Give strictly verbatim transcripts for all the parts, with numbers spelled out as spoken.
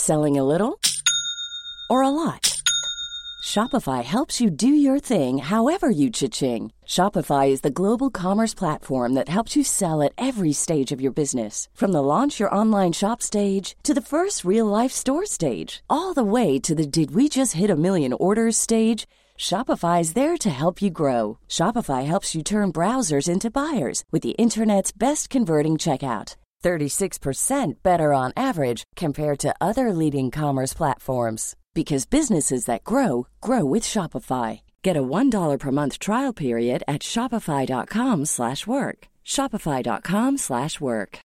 Selling a little or a lot? Shopify helps you do your thing however you cha-ching. Shopify is the global commerce platform that helps you sell at every stage of your business. From the launch your online shop stage to the first real-life store stage, all the way to the did we just hit a million orders stage. Shopify is there to help you grow. Shopify helps you turn browsers into buyers with the internet's best converting checkout. thirty-six percent better on average compared to other leading commerce platforms. Because businesses that grow, grow with Shopify. Get a one dollar per month trial period at shopify.com slash work. Shopify.com slash work.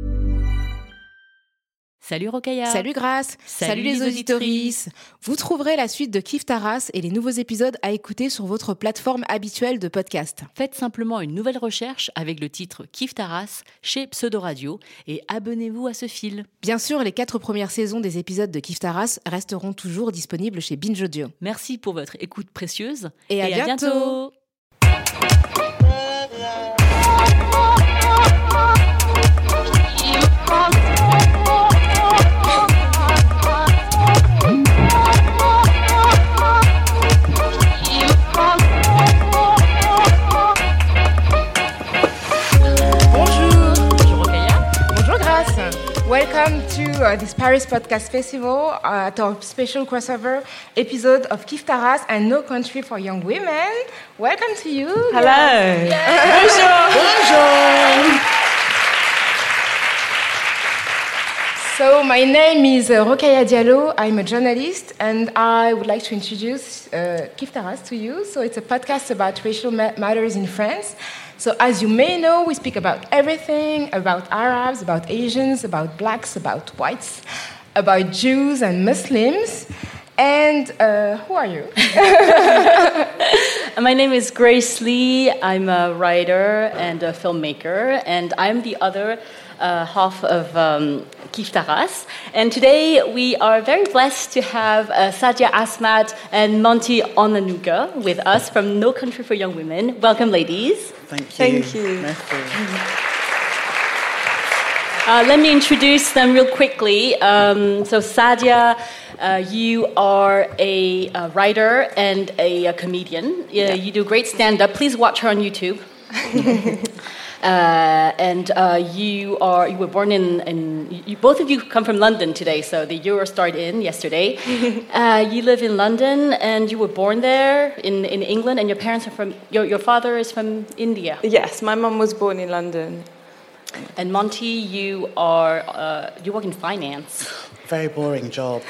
Salut Rokhaya. Salut Grace. Salut, Salut les auditorices. Vous trouverez la suite de Kiffe ta race et les nouveaux épisodes à écouter sur votre plateforme habituelle de podcast. Faites simplement une nouvelle recherche avec le titre Kiffe ta race chez Pseudo Radio et abonnez-vous à ce fil. Bien sûr, les quatre premières saisons des épisodes de Kiffe ta race resteront toujours disponibles chez Binge Audio. Merci pour votre écoute précieuse et à, et à bientôt. bientôt. Welcome to uh, this Paris Podcast Festival uh, at our special crossover episode of Kiffe ta race and No Country for Young Women. Welcome to you. Hello. Yeah. Bonjour. Bonjour. So my name is uh, Rokhaya Diallo. I'm a journalist, and I would like to introduce uh, Kiffe ta race to you. So it's a podcast about racial ma- matters in France. So as you may know, we speak about everything, about Arabs, about Asians, about blacks, about whites, about Jews and Muslims. And uh, who are you? My name is Grace Lee. I'm a writer and a filmmaker, and I'm the other uh, half of um, Kiffe ta race. And today we are very blessed to have uh, Sadia Asmat and Monty Onanuga with us from No Country for Young Women. Welcome, ladies. Thank you. Thank you. Uh, let me introduce them real quickly. Um, so Sadia, uh, you are a, a writer and a, a comedian. Yeah, you do great stand-up. Please watch her on YouTube. uh, and uh, you are you were born in, in you, both of you come from London today, so the Euro started in yesterday. uh, you live in London, and you were born there in, in England, and your parents are from your your father is from India. Yes, my mum was born in London. And Monty, you are uh, you work in finance. Very boring job.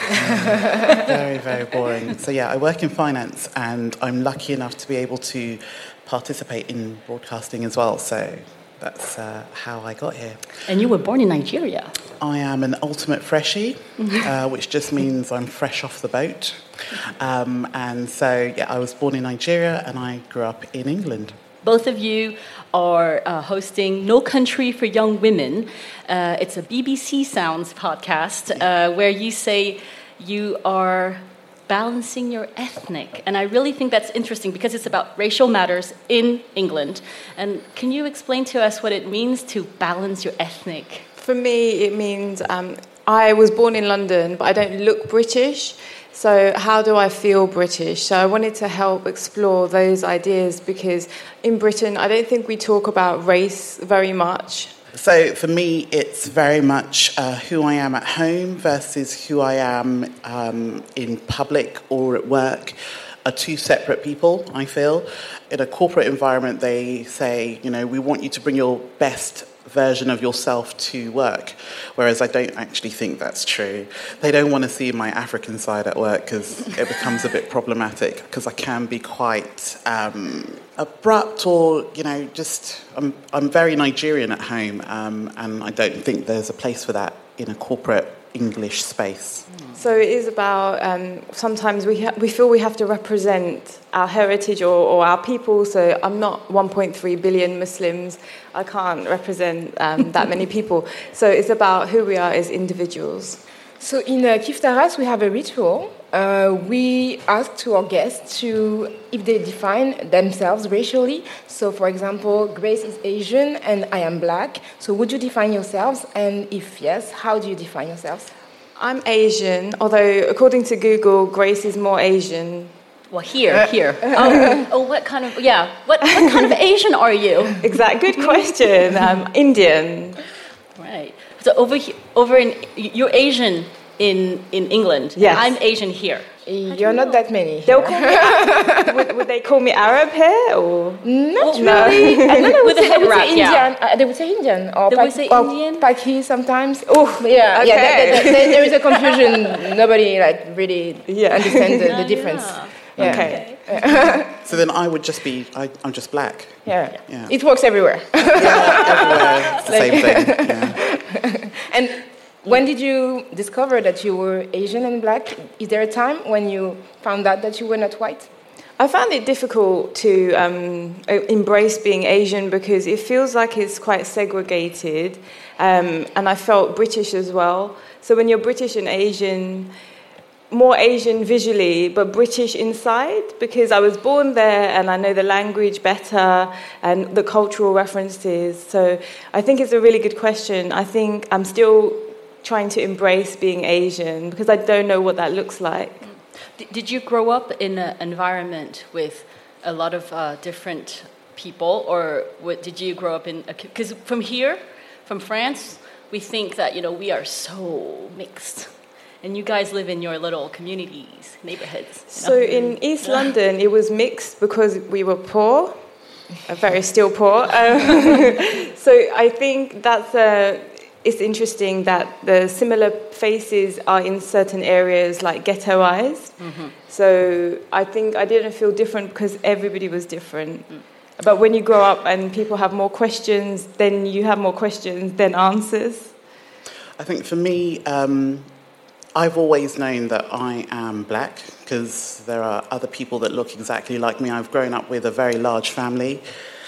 very, very boring. So yeah, I work in finance, and I'm lucky enough to be able to participate in broadcasting as well. So that's uh, how I got here. And you were born in Nigeria. I am an ultimate freshie, uh, which just means I'm fresh off the boat. Um, and so yeah, I was born in Nigeria, and I grew up in England. Both of you are uh, hosting No Country for Young Women. Uh, it's a B B C Sounds podcast uh, where you say you are balancing your ethnic. And I really think that's interesting because it's about racial matters in England. And can you explain to us what it means to balance your ethnic? For me, it means um, I was born in London, but I don't look British. So how do I feel British? So I wanted to help explore those ideas because in Britain, I don't think we talk about race very much. So for me, it's very much uh, who I am at home versus who I am um, in public or at work are two separate people, I feel. In a corporate environment, they say, you know, we want you to bring your best version of yourself to work, whereas I don't actually think that's true. They don't want to see my African side at work because it becomes a bit problematic because I can be quite um, abrupt or, you know, just I'm, I'm very Nigerian at home um, and I don't think there's a place for that in a corporate English space. So it is about, um, sometimes we ha- we feel we have to represent our heritage or, or our people. So I'm not one point three billion Muslims. I can't represent um, that many people. So it's about who we are as individuals. So in uh, Kiffe ta race, we have a ritual. Uh, we ask to our guests to, if they define themselves racially. So, for example, Grace is Asian and I am black. So would you define yourselves? And if yes, how do you define yourselves? I'm Asian, although according to Google, Grace is more Asian. Well, here, here. Oh, oh, what kind of, yeah, what, what kind of Asian are you? Exact, good question. Um, Indian. Right. So over here, over in, you're Asian in, in England. Yes. I'm Asian here. You're not that many. They'll call me, would, would they call me Arab here, or? Not Oh, really. And then they would With a say, head they would wrap, say yeah. Indian. Uh, they would say Indian. Or They Pak- would say or Indian? Paki sometimes. Oh, Yeah, yeah. okay. There, there- there- there is a confusion. Nobody like really Yeah. understands the, Ah, the difference. yeah. Yeah. Okay. So then I would just be, I, I'm just black. Yeah. Yeah. It works everywhere. Everywhere, it's the same thing. Yeah. And when did you discover that you were Asian and black? Is there a time when you found out that you were not white? I found it difficult to um, embrace being Asian because it feels like it's quite segregated, um, and I felt British as well. So when you're British and Asian, more Asian visually, but British inside, because I was born there and I know the language better and the cultural references. So I think it's a really good question. I think I'm still trying to embrace being Asian because I don't know what that looks like. D- Did you grow up in an environment with a lot of uh, different people, or what, did you grow up in? Because from here, from France, we think that you know we are so mixed, and you guys live in your little communities, neighborhoods. you So know? in East London, it was mixed because we were poor, uh, very still poor. Um, so I think that's uh, it's interesting that the similar faces are in certain areas like ghettoized. Mm-hmm. So I think I didn't feel different because everybody was different. Mm. But when you grow up and people have more questions, then you have more questions than answers. I think for me, um, I've always known that I am black because there are other people that look exactly like me. I've grown up with a very large family.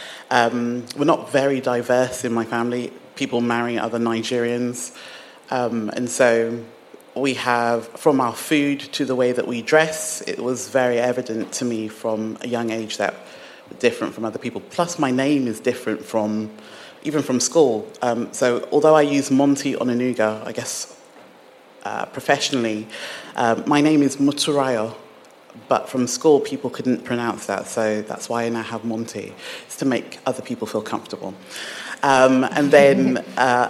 Um, we're not very diverse in my family. People marry other Nigerians. Um, and so we have, from our food to the way that we dress, it was very evident to me from a young age that we're different from other people. Plus, my name is different from, even from school. Um, so although I use Monty Onanuga, I guess uh, professionally, uh, my name is Muturayo. But from school, people couldn't pronounce that, so that's why I now have Monty. It's to make other people feel comfortable. Um, and then uh,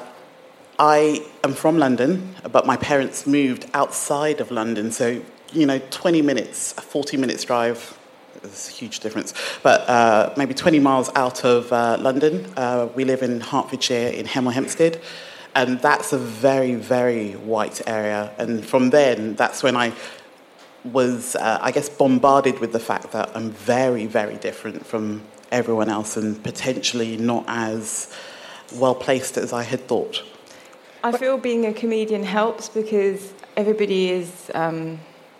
I am from London, but my parents moved outside of London. So, you know, twenty minutes, forty minutes drive, there's a huge difference. But uh, maybe twenty miles out of uh, London. Uh, we live in Hertfordshire in Hemel Hempstead. And that's a very, very white area. And from then, that's when I was, uh, I guess, bombarded with the fact that I'm very, very different from everyone else and potentially not as well-placed as I had thought. I feel being a comedian helps because everybody is um,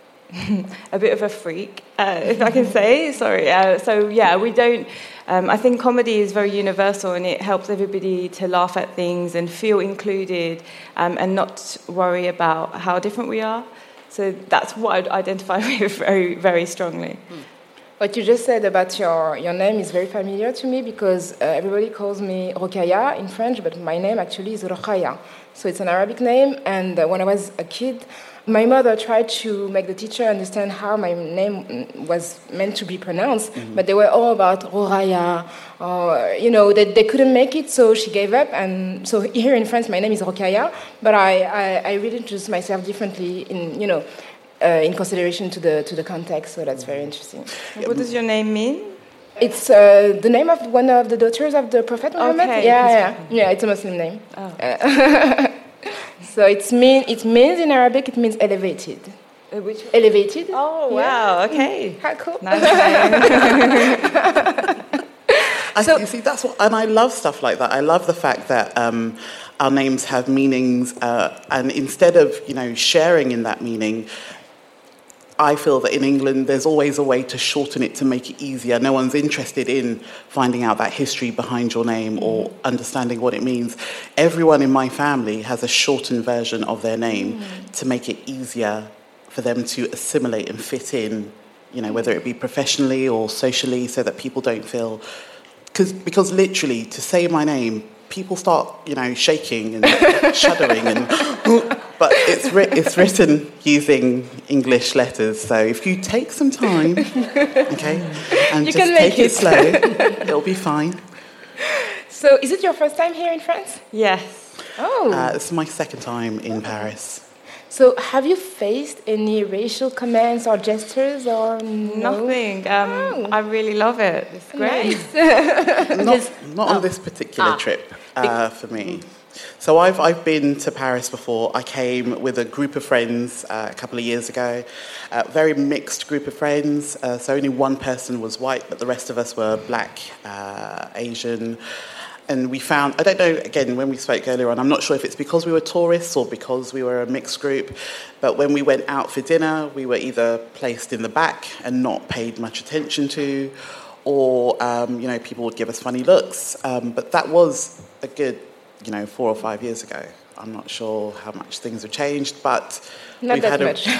a bit of a freak, uh, if I can say. Sorry. Uh, so, yeah, we don't... Um, I think comedy is very universal and it helps everybody to laugh at things and feel included um, and not worry about how different we are. So that's what I'd identify with very, very strongly. Mm. What you just said about your, your name is very familiar to me because uh, everybody calls me Rokhaya in French, but my name actually is Rokhaya. So it's an Arabic name, and uh, when I was a kid, my mother tried to make the teacher understand how my name was meant to be pronounced, mm-hmm. but they were all about Rokhaya, or, you know, they, they couldn't make it, so she gave up. And so here in France, my name is Rokhaya, but I, I, I really introduced myself differently in, you know, uh, in consideration to the to the context, so that's very interesting. What does your name mean? It's uh, the name of one of the daughters of the Prophet Muhammad. Okay. Yeah, yeah, yeah. It's a Muslim name. Oh. Uh, so it's mean. It means in Arabic. It means elevated. Uh, which? Elevated. Oh wow! Okay. How cool. Nice I, So- you see, that's what, and I love stuff like that. I love the fact that um, our names have meanings, uh, and instead of, you know, sharing in that meaning, I feel that in England there's always a way to shorten it to make it easier. No one's interested in finding out that history behind your name or understanding what it means. Everyone in my family has a shortened version of their name mm. to make it easier for them to assimilate and fit in, you know, whether it be professionally or socially, so that people don't feel... Cause, because literally, to say my name, people start, you know, shaking and shuddering and, But it's ri- it's written using English letters, so if you take some time, okay, and You just can make take it, it. slow, it'll be fine. So, is it your first time here in France? Yes. Oh. Uh, it's my second time in Paris. So, have you faced any racial comments or gestures or no? Nothing. Um, Oh. I really love it. It's great. Nice. Not, not oh. on this particular Ah. trip uh, for me. So I've I've been to Paris before. I came with a group of friends uh, a couple of years ago. Uh, very mixed group of friends. Uh, so only one person was white, but the rest of us were black, uh, Asian. And we found, I don't know, again, when we spoke earlier on, I'm not sure if it's because we were tourists or because we were a mixed group, but when we went out for dinner, we were either placed in the back and not paid much attention to, or, um, you know, people would give us funny looks. Um, but that was a good, you know, four or five years ago. I'm not sure how much things have changed, but Not we've, that had much.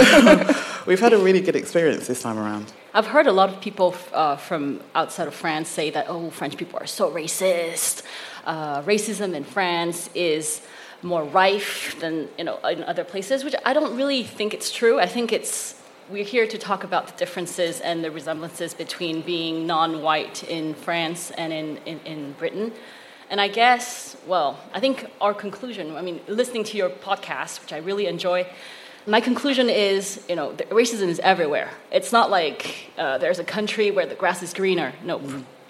a, we've had a really good experience this time around. I've heard a lot of people uh, from outside of France say that, oh, French people are so racist. Uh, racism in France is more rife than, you know, in other places, which I don't really think it's true. I think it's, we're here to talk about the differences and the resemblances between being non-white in France and in, in, in Britain. And I guess, well, I think our conclusion, I mean, listening to your podcast, which I really enjoy, my conclusion is, you know, the racism is everywhere. It's not like uh, there's a country where the grass is greener. Nope.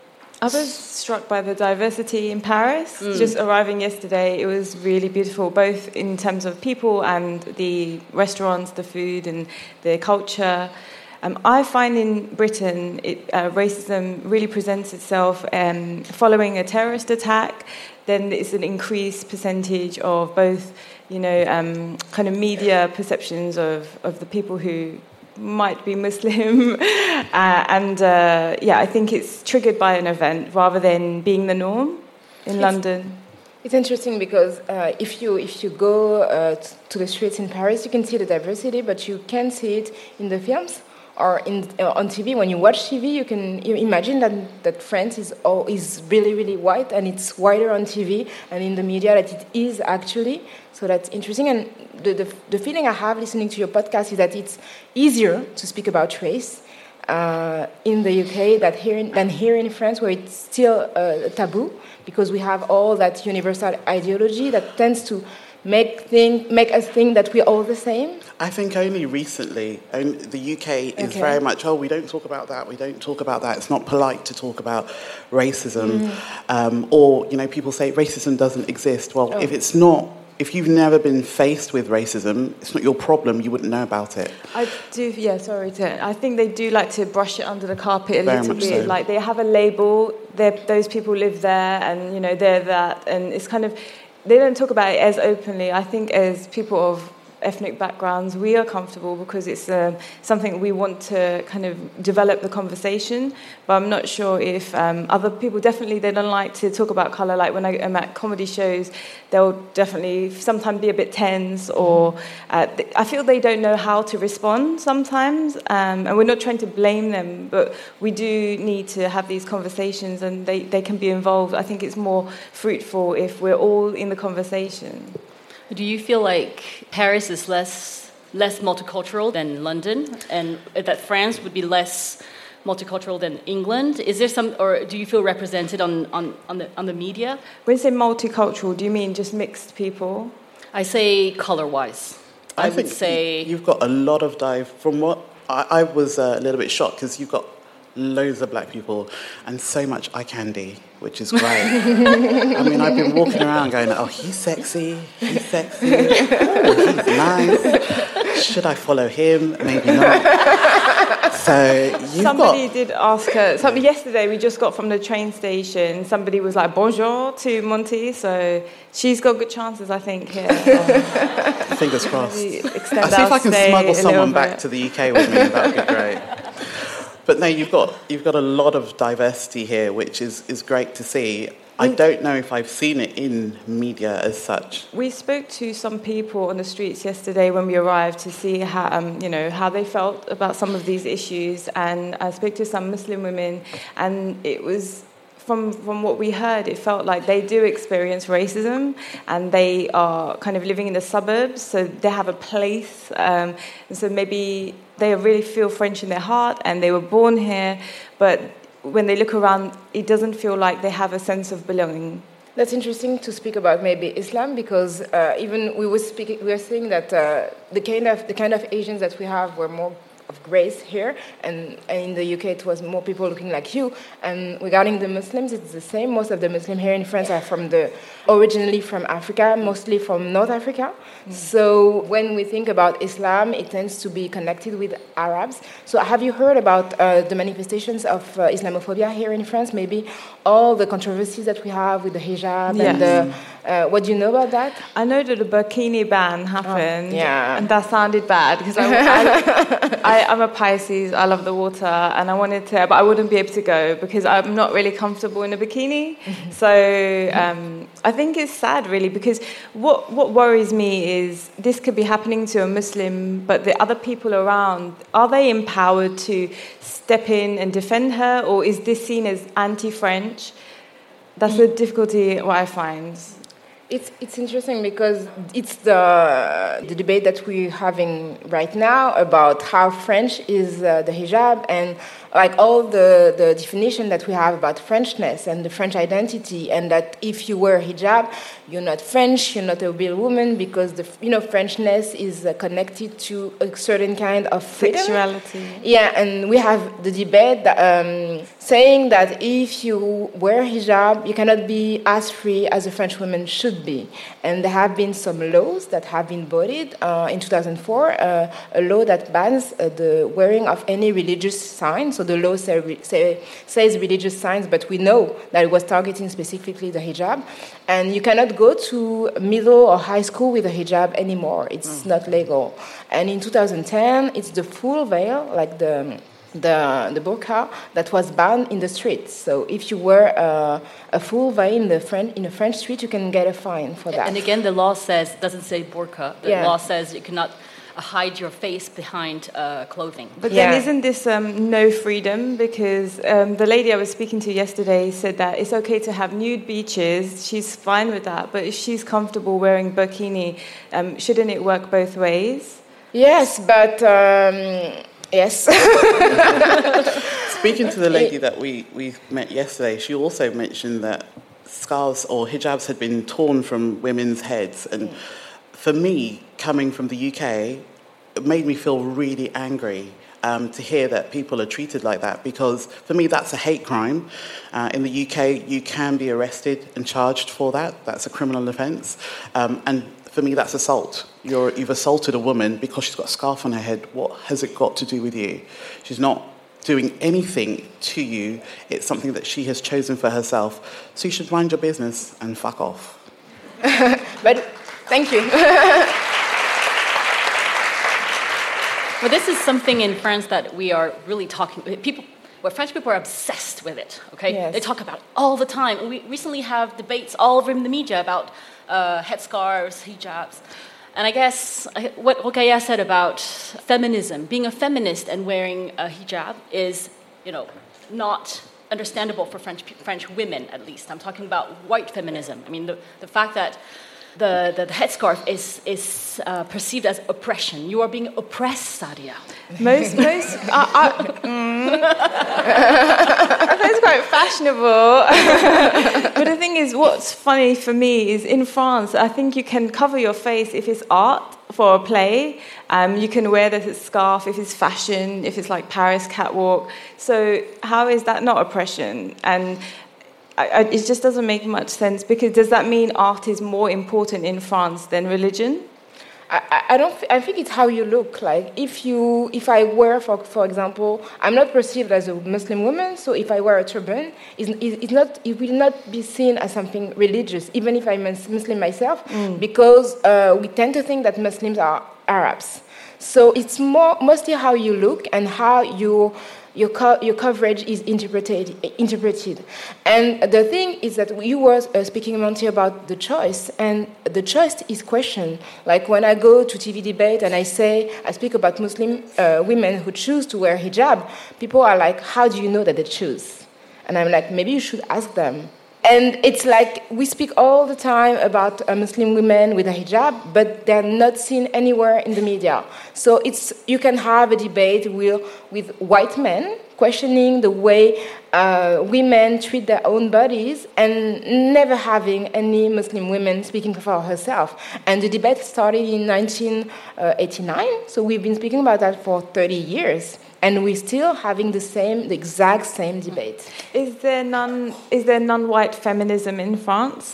I was struck by the diversity in Paris. Mm. Just arriving yesterday, it was really beautiful, both in terms of people and the restaurants, the food and the culture. Um, I find in Britain, it, uh, racism really presents itself um, following a terrorist attack. Then there's an increased percentage of both, you know, um, kind of media perceptions of, of the people who might be Muslim. uh, and, uh, yeah, I think it's triggered by an event rather than being the norm in It's- London. It's interesting because uh, if you if you go uh, t- to the streets in Paris, you can see the diversity, but you can't see it in the films or in uh, on T V. When you watch T V, you can you imagine that that France is all, is really really white, and it's whiter on T V and in the media that it is actually. So that's interesting. And the the, the feeling I have listening to your podcast is that it's easier to speak about race uh, in the U K that here in, than here in France, where it's still uh, a taboo, because we have all that universal ideology that tends to make think, make us think that we're all the same. I think only recently, only, the U K is Okay. very much, oh, we don't talk about that, we don't talk about that. It's not polite to talk about racism. Mm. Um, or, you know, people say racism doesn't exist. Well, Oh. if it's not, if you've never been faced with racism, it's not your problem, you wouldn't know about it. I do, yeah, sorry to. I think they do like to brush it under the carpet a Very little much bit. so. Like they have a label, they're- those people live there, and you know they're that, and it's kind of they don't talk about it as openly. I think as people of ethnic backgrounds, we are comfortable because it's um, something we want to kind of develop the conversation. But I'm not sure if um, other people definitely they don't like to talk about colour. Like when I am at comedy shows, they'll definitely sometimes be a bit tense, or uh, th- I feel they don't know how to respond sometimes. Um, and we're not trying to blame them, but we do need to have these conversations, and they, they can be involved. I think it's more fruitful if we're all in the conversation. Do you feel like Paris is less less multicultural than London, and that France would be less multicultural than England? Is there some, or do you feel represented on, on, on the on the media? When you say multicultural, do you mean just mixed people? I say color-wise. I, would think say you've got a lot of dive. From what I, I was uh, a little bit shocked because you've got loads of black people and so much eye candy, which is great. I mean, I've been walking around going, oh, he's sexy, he's sexy, oh, he's nice. Should I follow him? Maybe not. So you've Somebody got... did ask her. Somebody, yesterday, we just got from the train station. Somebody was like, bonjour to Monty. So she's got good chances, I think, here. Um, Fingers crossed. maybe I'll extend see if our I can stay smuggle a someone little back bit. to the U K with me. That would be great. But no, you've got you've got a lot of diversity here, which is, is great to see. I don't know if I've seen it in media as such. We spoke to some people on the streets yesterday when we arrived to see how, um, you know, how they felt about some of these issues, and I spoke to some Muslim women, and it was from from what we heard, it felt like they do experience racism, and they are kind of living in the suburbs, so they have a place, um, and so maybe they really feel French in their heart, and they were born here, but when they look around, it doesn't feel like they have a sense of belonging. That's interesting to speak about maybe Islam, because uh, even we were speaking, we were saying that uh, the kind of the kind of Asians that we have were more of grace here, and, and in the U K it was more people looking like you. And regarding the Muslims, it's the same. Most of the Muslims here in France are from the originally from Africa, mostly from North Africa. Mm. So when we think about Islam, it tends to be connected with Arabs. So have you heard about uh, the manifestations of uh, Islamophobia here in France? Maybe all the controversies that we have with the hijab, yes. and the, uh, what do you know about that? I know that the burkini ban happened, oh, yeah. and that sounded bad, because I, I, I, I'm a Pisces, I love the water, and I wanted to, but I wouldn't be able to go because I'm not really comfortable in a bikini. Mm-hmm. So um, I think it's sad, really, because what, what worries me is this could be happening to a Muslim, but the other people around, are they empowered to step in and defend her, or is this seen as anti-French? That's the difficulty what I find. It's it's interesting because it's the the debate that we're having right now about how French is uh, the hijab, and like all the, the definition that we have about Frenchness and the French identity, and that if you wear hijab, you're not French, you're not a real woman, because the you know Frenchness is uh, connected to a certain kind of freedom. Sexuality. Yeah, and we have the debate that, um, saying that if you wear hijab, you cannot be as free as a French woman should be. And there have been some laws that have been voted uh, in two thousand four, uh, a law that bans uh, the wearing of any religious signs. So the law say, say, says religious signs, but we know that it was targeting specifically the hijab. And you cannot go to middle or high school with a hijab anymore. It's mm. not legal. And in two thousand ten, it's the full veil, like the... the the burqa, that was banned in the streets. So if you wear uh, a full veil in the French in a French street, you can get a fine for that. And again, the law says doesn't say burqa. The yeah. law says you cannot uh, hide your face behind uh, clothing. But yeah. then isn't this um, no freedom? Because um, the lady I was speaking to yesterday said that it's okay to have nude beaches. She's fine with that. But if she's comfortable wearing burkini, um, shouldn't it work both ways? Yes, but. Um, Yes. Speaking to the lady that we, we met yesterday, she also mentioned that scarves or hijabs had been torn from women's heads. And for me, coming from the U K, it made me feel really angry um, to hear that people are treated like that, because for me, that's a hate crime. Uh, in the U K, you can be arrested and charged for that. That's a criminal offence. Um, and for me, that's assault. You're, you've assaulted a woman because she's got a scarf on her head. What has it got to do with you? She's not doing anything to you. It's something that she has chosen for herself. So you should mind your business and fuck off. But thank you. Well, this is something in France that we are really talking. People, well, French people are obsessed with it. Okay, yes. They talk about it all the time. We recently have debates all over in the media about uh, headscarves, hijabs. And I guess what Rokhaya said about feminism, being a feminist and wearing a hijab is, you know, not understandable for French French women, at least. I'm talking about white feminism. I mean, the, the fact that the, the, the headscarf is, is uh, perceived as oppression. You are being oppressed, Sadia. Most, most, uh, uh, mm, I think it's quite fashionable. But the thing is, what's funny for me is in France, I think you can cover your face if it's art for a play. Um, you can wear the scarf if it's fashion, if it's like Paris catwalk. So how is that not oppression? And I, I, it just doesn't make much sense, because does that mean art is more important in France than religion? I, I don't. I think it's how you look. Like if you, if I wear, for for example, I'm not perceived as a Muslim woman. So if I wear a turban, it's, it's not. It will not be seen as something religious, even if I'm a Muslim myself, mm. because uh, we tend to think that Muslims are Arabs. So it's more mostly how you look and how you. Your co- your coverage is interpreted interpreted, and the thing is that you were uh, speaking, Monty, about the choice, and the choice is questioned. Like when I go to T V debate and I say I speak about Muslim uh, women who choose to wear hijab, people are like, "How do you know that they choose?" And I'm like, maybe you should ask them. And it's like we speak all the time about uh, Muslim women with a hijab, but they're not seen anywhere in the media. So it's you can have a debate with, with white men questioning the way uh, women treat their own bodies and never having any Muslim women speaking for herself. And the debate started in nineteen eighty-nine, so we've been speaking about that for thirty years. And we're still having the same, the exact same debate. Is there non? Is there non-white feminism in France?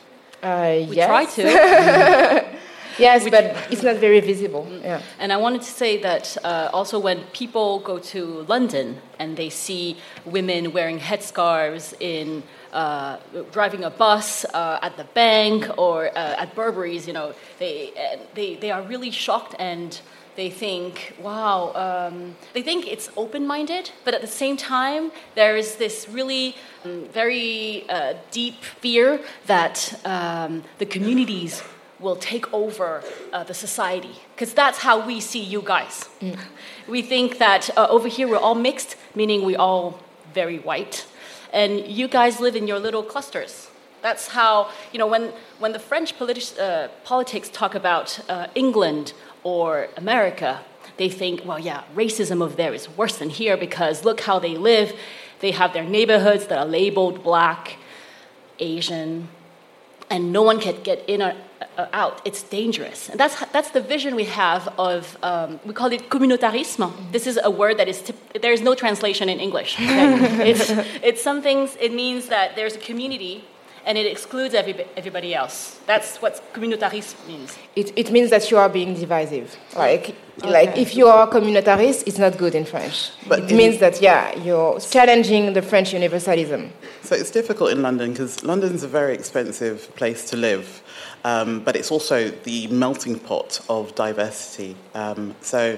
Uh, We yes. try to. Yes, but it's not very visible. Yeah. And I wanted to say that uh, also when people go to London and they see women wearing headscarves in uh, driving a bus uh, at the bank or uh, at Burberry's, you know, they uh, they they are really shocked and they think, wow, um, they think it's open-minded, but at the same time, there is this really um, very uh, deep fear that um, the communities will take over uh, the society. Because that's how we see you guys. Mm. We think that uh, over here we're all mixed, meaning we're all very white, and you guys live in your little clusters. That's how, you know, when, when the French politi- uh, politics talk about uh, England or America, they think, well, yeah, racism over there is worse than here because look how they live. They have their neighborhoods that are labeled black, Asian, and no one can get in or uh, out. It's dangerous. And that's that's the vision we have of, um, we call it communautarisme. This is a word that is, tip- there is no translation in English. Okay? it's, it's something, it means that there's a community and it excludes every, everybody else. That's what communautarisme means. It, it means that you are being divisive. Like, Okay. like if you are communitarist, it's not good in French. But it in- means that, yeah, you're challenging the French universalism. So it's difficult in London because London's a very expensive place to live, um, but it's also the melting pot of diversity. Um, so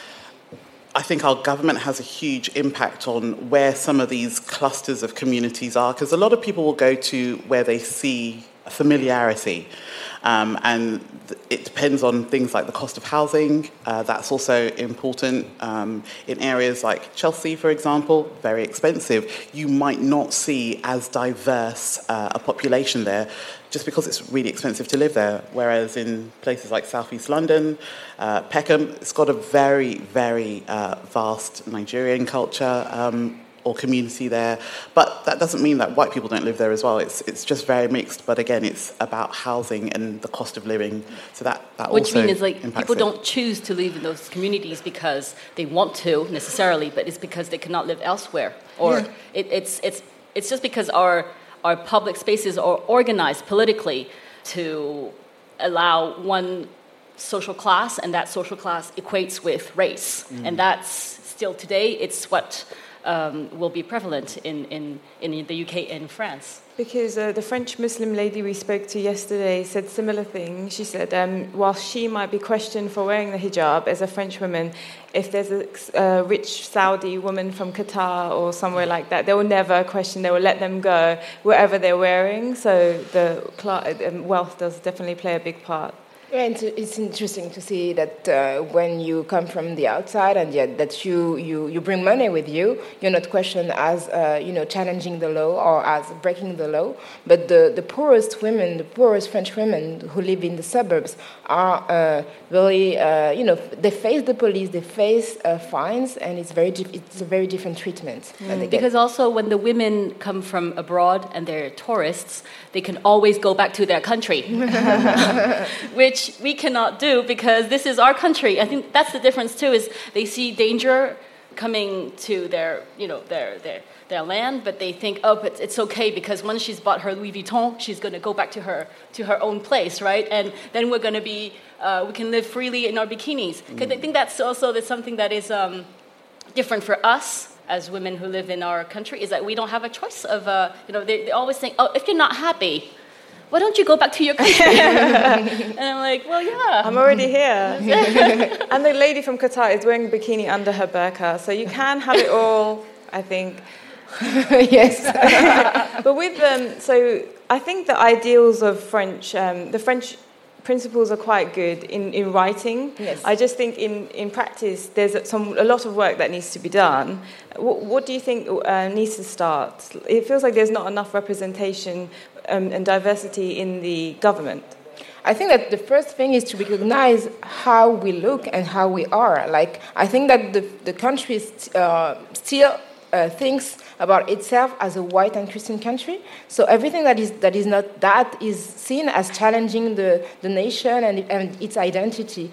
I think our government has a huge impact on where some of these clusters of communities are, because a lot of people will go to where they see familiarity. Um, and th- it depends on things like the cost of housing. Uh, that's also important. Um, in areas like Chelsea, for example, very expensive. You might not see as diverse uh, a population there just because it's really expensive to live there. Whereas in places like Southeast London, uh, Peckham, it's got a very, very uh, vast Nigerian culture. Um, or community there, but that doesn't mean that white people don't live there as well. It's it's just very mixed. But again, it's about housing and the cost of living. So that that Which also means like impacts people it. don't choose to live in those communities because they want to necessarily, but it's because they cannot live elsewhere, or Yeah. it, it's it's it's just because our our public spaces are organized politically to allow one social class, and that social class equates with race, mm. and that's still today. It's what Um, will be prevalent in, in, in the U K and France. Because uh, the French Muslim lady we spoke to yesterday said similar thing. She said, um, while she might be questioned for wearing the hijab as a French woman, if there's a uh, rich Saudi woman from Qatar or somewhere like that, they will never question, they will let them go wherever they're wearing. So the cl- um, wealth does definitely play a big part. Yeah, and it's interesting to see that uh, when you come from the outside and yet that you, you, you bring money with you, you're not questioned as uh, you know challenging the law or as breaking the law. But the, the poorest women, the poorest French women who live in the suburbs are uh, really uh, you know they face the police, they face uh, fines, and it's very dif- it's a very different treatment. Mm. That they Because get. also when the women come from abroad and they're tourists, they can always go back to their country, which we cannot do because this is our country. I think that's the difference too. Is they see danger coming to their, you know, their their their land, but they think, oh, but it's okay because once she's bought her Louis Vuitton, she's going to go back to her to her own place, right? And then we're going to be, uh, we can live freely in our bikinis. Because I think that's also that's something that is um, different for us as women who live in our country, is that we don't have a choice of, uh, you know, they, they always think, oh, if you're not happy, why don't you go back to your country? And I'm like, well, yeah. I'm already here. And the lady from Qatar is wearing a bikini under her burqa, so you can have it all, I think. Yes. But with um, so I think the ideals of French, um, the French principles are quite good in, in writing. Yes. I just think in, in practice there's some a lot of work that needs to be done. What, what do you think uh, needs to start? It feels like there's not enough representation um, and diversity in the government. I think that the first thing is to recognize how we look and how we are. Like, I think that the, the country uh, still uh, thinks about itself as a white and Christian country. So everything that is that is not that is seen as challenging the, the nation and, and its identity.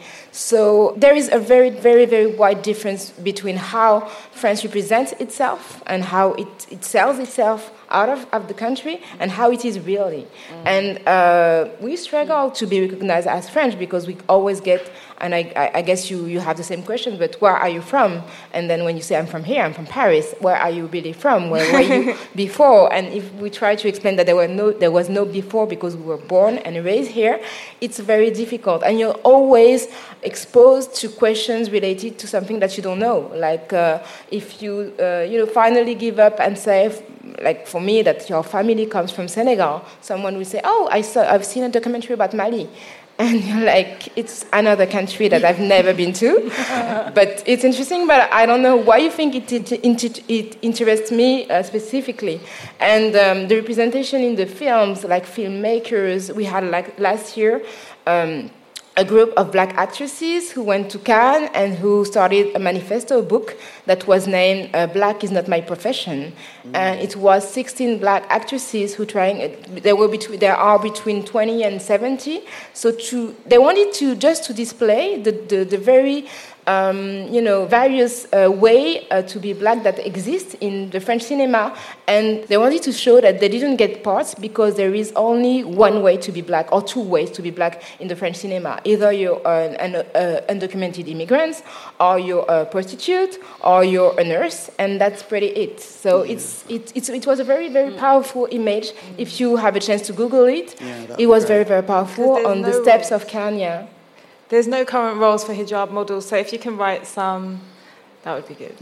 So there is a very, very, very wide difference between how France represents itself and how it, it sells itself out of, of the country and how it is really. Mm. And uh, we struggle to be recognized as French because we always get, and I, I, I guess you, you have the same question, but where are you from? And then when you say, I'm from here, I'm from Paris, where are you really from? Where were you before? And if we try to explain that there were no, there was no before because we were born and raised here, it's very difficult. And you're always exposed to questions related to something that you don't know. Like uh, if you, uh, you know, finally give up and say, like for me, that your family comes from Senegal, someone will say, oh, I saw, I've seen a documentary about Mali. And you're like, it's another country that I've never been to. But it's interesting, but I don't know why you think it, it, it, it interests me uh, specifically. And um, the representation in the films, like filmmakers, we had like last year, um, a group of black actresses who went to Cannes and who started a manifesto, a book that was named uh, Black is Not My Profession. Mm. And it was sixteen black actresses who trying, there were between, there are between twenty and seventy. So to, they wanted to just to display the, the, the very, um, you know, various uh, way uh, to be black that exist in the French cinema. And they wanted to show that they didn't get parts because there is only one way to be black or two ways to be black in the French cinema. Either you're an, an uh, undocumented immigrant, or you're a prostitute, or you're a nurse, and that's pretty it. So mm. it's, it, it's, it was a very, very powerful image. Mm. If you have a chance to Google it, yeah, it was very, very powerful on no the steps roles. Of Kenya. There's no current roles for hijab models, so if you can write some, that would be good.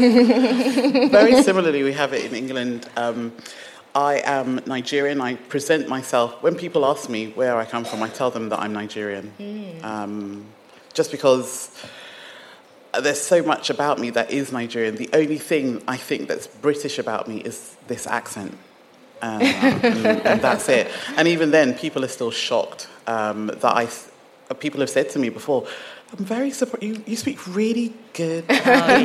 Very similarly, we have it in England. Um, I am Nigerian. I present myself. When people ask me where I come from, I tell them that I'm Nigerian. Mm. Um, just because there's so much about me that is Nigerian. The only thing I think that's British about me is this accent. Um, and, and that's it. And even then, people are still shocked um, that I... People have said to me before, I'm very surprised, you, you speak really good English.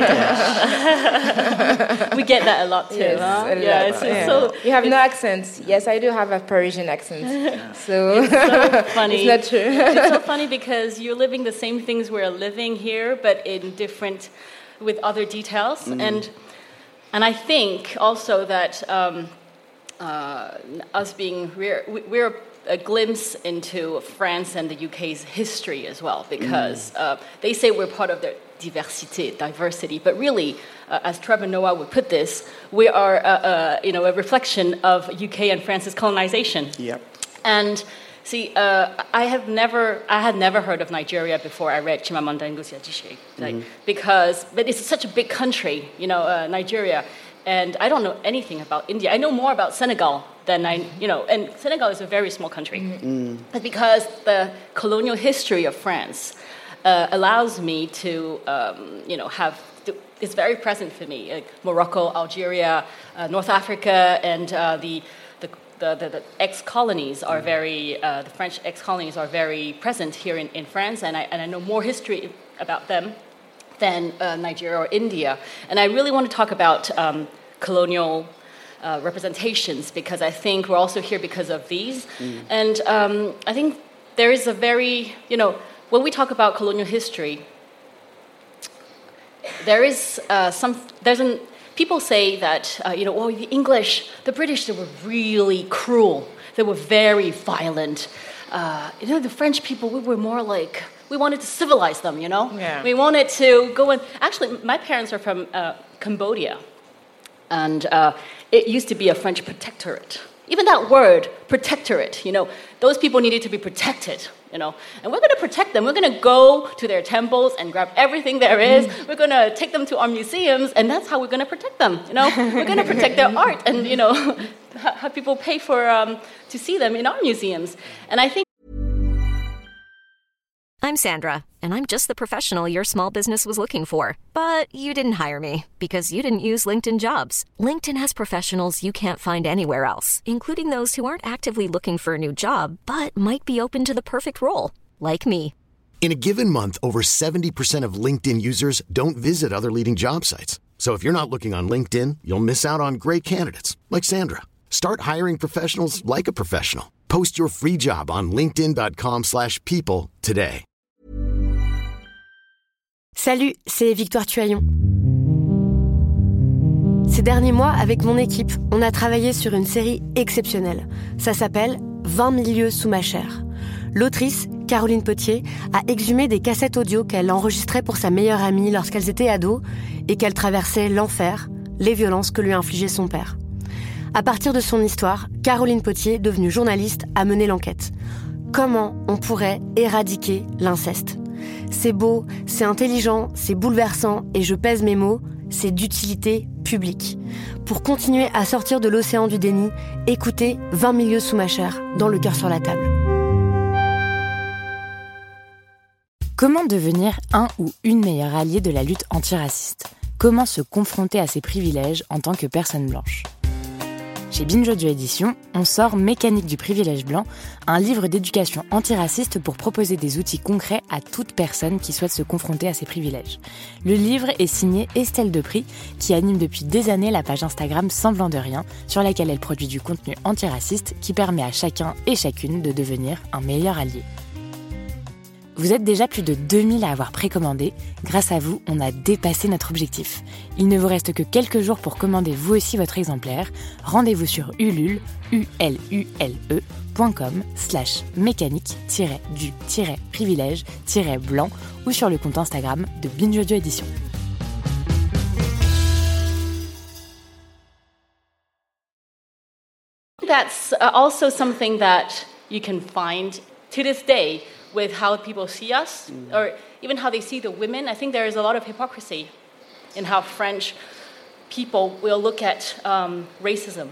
We get that a lot too, yes, huh? Yeah, it's, it's yeah. So, you have no accents. Yes, I do have a Parisian accent. Yeah. So it's so funny. It's not true. It's so funny because you're living the same things we're living here, but in different, with other details. Mm. And and I think also that um, uh, us being, we're, we're a glimpse into France and the U K's history as well, because mm. uh, they say we're part of their diversité, diversity, but really, uh, as Trevor Noah would put this, we are uh, uh, you know, a reflection of U K and France's colonization. Yep. And see, uh, I have never, I had never heard of Nigeria before I read Chimamanda Ngozi Adichie, like, mm-hmm. because, but it's such a big country, you know, uh, Nigeria. And I don't know anything about India. I know more about Senegal than I, you know, and Senegal is a very small country. Mm. But because the colonial history of France uh, allows me to, um, you know, have, it's very present for me. Like Morocco, Algeria, uh, North Africa, and uh, the, the, the, the, the ex-colonies are very, uh, the French ex-colonies are very present here in, in France, and I, and I know more history about them than uh, Nigeria or India. And I really want to talk about um, colonial uh, representations, because I think we're also here because of these. Mm. And um, I think there is a very, you know, when we talk about colonial history, there is uh, some, there's an, people say that, uh, you know, oh, the English, the British, they were really cruel. They were very violent. Uh, you know, the French people, we were more like, we wanted to civilize them, you know? Yeah. We wanted to go and... Actually, my parents are from uh, Cambodia. And uh, it used to be a French protectorate. Even that word, protectorate, you know, those people needed to be protected, you know? And we're going to protect them. We're going to go to their temples and grab everything there is. Mm. We're going to take them to our museums, and that's how we're going to protect them, you know? We're going to protect their art and, you know, have people pay for um, to see them in our museums. And I think I'm Sandra, and I'm just the professional your small business was looking for. But you didn't hire me because you didn't use LinkedIn Jobs. LinkedIn has professionals you can't find anywhere else, including those who aren't actively looking for a new job, but might be open to the perfect role, like me. In a given month, over seventy percent of LinkedIn users don't visit other leading job sites. So if you're not looking on LinkedIn, you'll miss out on great candidates like Sandra. Start hiring professionals like a professional. Post your free job on linkedin dot com slash people today. Salut, c'est Victoire Tuaillon. Ces derniers mois, avec mon équipe, on a travaillé sur une série exceptionnelle. Ça s'appelle « vingt milieux sous ma chair ». L'autrice, Caroline Potier, a exhumé des cassettes audio qu'elle enregistrait pour sa meilleure amie lorsqu'elles étaient ados et qu'elle traversait l'enfer, les violences que lui infligeait son père. À partir de son histoire, Caroline Potier, devenue journaliste, a mené l'enquête. Comment on pourrait éradiquer l'inceste ? C'est beau, c'est intelligent, c'est bouleversant et je pèse mes mots, c'est d'utilité publique. Pour continuer à sortir de l'océan du déni, écoutez vingt milieux sous ma chair, dans le cœur sur la table. Comment devenir un ou une meilleure alliée de la lutte antiraciste ? Comment se confronter à ses privilèges en tant que personne blanche ? Chez Binge Audio Édition, on sort Mécanique du privilège blanc, un livre d'éducation antiraciste pour proposer des outils concrets à toute personne qui souhaite se confronter à ses privilèges. Le livre est signé Estelle Depris, qui anime depuis des années la page Instagram Semblant de rien, sur laquelle elle produit du contenu antiraciste qui permet à chacun et chacune de devenir un meilleur allié. Vous êtes déjà plus de deux mille à avoir précommandé. Grâce à vous, on a dépassé notre objectif. Il ne vous reste que quelques jours pour commander vous aussi votre exemplaire. Rendez-vous sur Ulule, U L U L E point com slash mécanique du privilège blanc ou sur le compte Instagram de Binge Audio Édition. That's uh, also something that you can find to this day with how people see us, mm. or even how they see the women. I think there is a lot of hypocrisy in how French people will look at um, racism.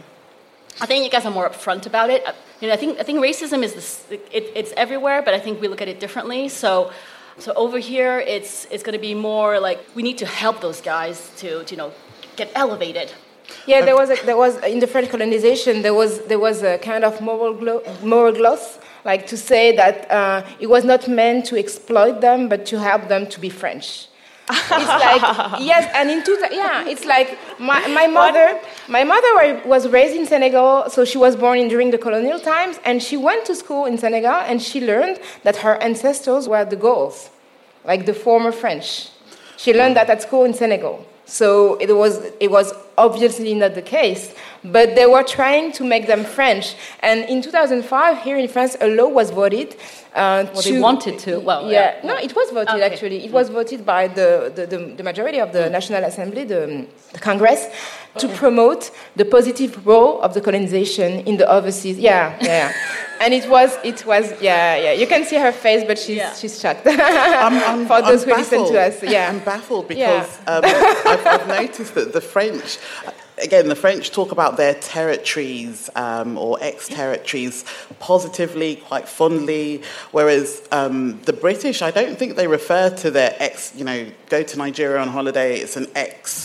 I think you guys are more upfront about it. You know, I think I think racism is this, it, it's everywhere, but I think we look at it differently. So, so over here, it's it's going to be more like we need to help those guys to, to you know get elevated. Yeah, there was a, there was in the French colonization there was there was a kind of moral glo- moral gloss. Like to say that uh, it was not meant to exploit them, but to help them to be French. It's like yes, and in two, yeah, it's like my my mother. My mother was raised in Senegal, so she was born in during the colonial times, and she went to school in Senegal, and she learned that her ancestors were the Gauls, like the former French. She learned that at school in Senegal. So it was it was obviously not the case, but they were trying to make them French. And in two thousand five, here in France, a law was voted. Uh, well, to, they wanted to. Well, yeah, yeah. no, it was voted okay. actually. It was voted by the, the, the, the majority of the National Assembly, the, the Congress, to okay. promote the positive role of the colonization in the overseas. Yeah, yeah. And it was, it was, yeah, yeah. You can see her face, but she's yeah. she's shocked. I'm, I'm, For those I'm who baffled. listen to us, yeah. I'm baffled because yeah. um, I've, I've noticed that the French, again, the French talk about their territories um, or ex-territories positively, quite fondly, whereas um, the British, I don't think they refer to their ex, you know, go to Nigeria on holiday, it's an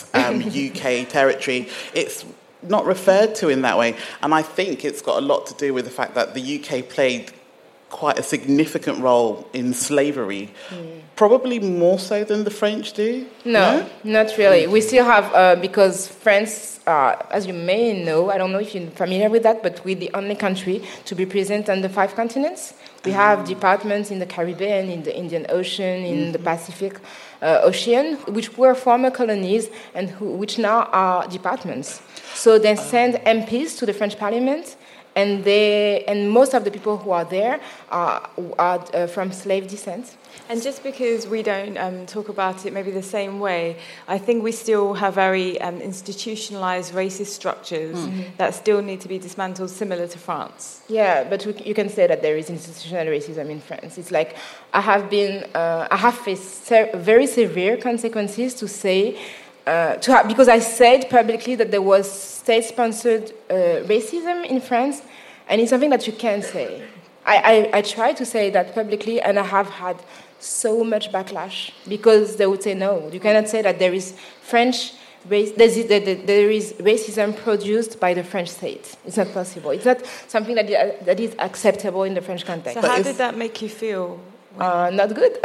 ex-U K um, territory. It's not referred to in that way. And I think it's got a lot to do with the fact that the U K played quite a significant role in slavery, mm. probably more so than the French do. No, no? Not really. We still have, uh, because France, uh, as you may know, I don't know if you're familiar with that, but we're the only country to be present on the five continents. We have mm. departments in the Caribbean, in the Indian Ocean, in mm-hmm. the Pacific uh, Ocean, which were former colonies and who, which now are departments. So they send M Ps to the French Parliament, and they and most of the people who are there are, are uh, from slave descent. And just because we don't um, talk about it maybe the same way, I think we still have very um, institutionalized racist structures mm-hmm. that still need to be dismantled, similar to France. Yeah, but we, you can say that there is institutional racism in France. It's like I have been, uh, I have faced se- very severe consequences to say, uh, to ha- because I said publicly that there was state-sponsored uh, racism in France, and it's something that you can't say. I, I, I try to say that publicly, and I have had so much backlash because they would say no. You cannot say that there is French race, there is racism produced by the French state. It's not possible. It's not something that that is acceptable in the French context. So how did that make you feel? Uh, not good.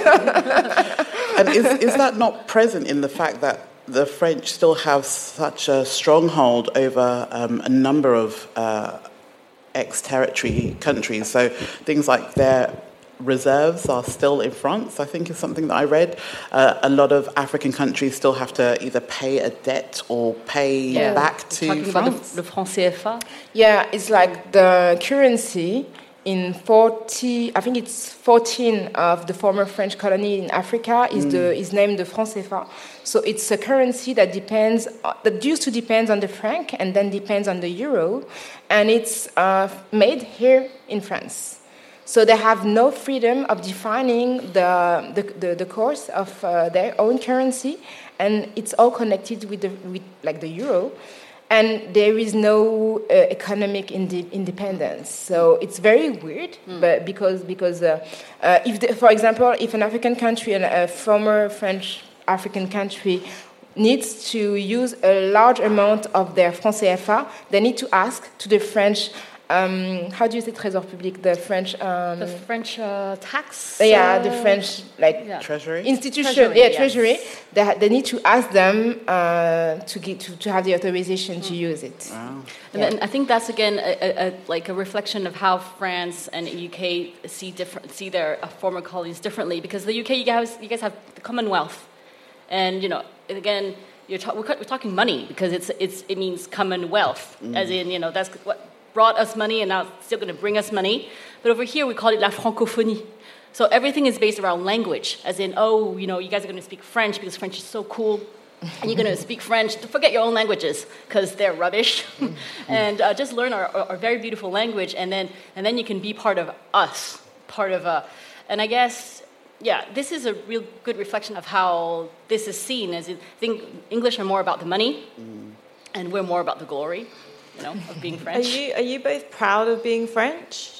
And is, is that not present in the fact that the French still have such a stronghold over um, a number of uh, ex-territory countries? So things like their reserves are still in France, I think is something that I read. Uh, a lot of African countries still have to either pay a debt or pay yeah. back to Talking France. about the, the franc C F A? Yeah, it's like the currency in forty, I think it's fourteen of the former French colony in Africa is mm. the is named the franc C F A. So it's a currency that depends that used to depend on the franc and then depends on the euro, and it's uh, made here in France. So they have no freedom of defining the the, the, the course of uh, their own currency, and it's all connected with the with like the euro. And there is no uh, economic indi- independence, so it's very weird. Mm. But because because uh, uh, if, the, for example, if an African country, a former French African country, needs to use a large amount of their franc C F A, they need to ask to the French. Um, how do you say Trésor public? The French. Um, the French uh, tax. Yeah, the French like yeah. Treasury institution. Treasury, yeah, yes. Treasury. They they need to ask them uh, to get to, to have the authorization mm. to use it. Wow. And yeah. then I think that's again a, a, a, like a reflection of how France and the U K see different see their uh, former colonies differently. Because the U K, you guys, you guys have the Commonwealth, and you know again. You're, ta- we're, we're talking money because it's it's it means Commonwealth, mm. as in you know that's what brought us money and now it's still going to bring us money. But over here we call it la francophonie. So everything is based around language, as in oh you know you guys are going to speak French because French is so cool, and you're going to speak French. Forget your own languages because they're rubbish, and uh, just learn our, our, our very beautiful language, and then and then you can be part of us, part of a, and I guess. Yeah, this is a real good reflection of how this is seen. As I think English are more about the money, mm. and we're more about the glory, you know, of being French. Are you are you both proud of being French?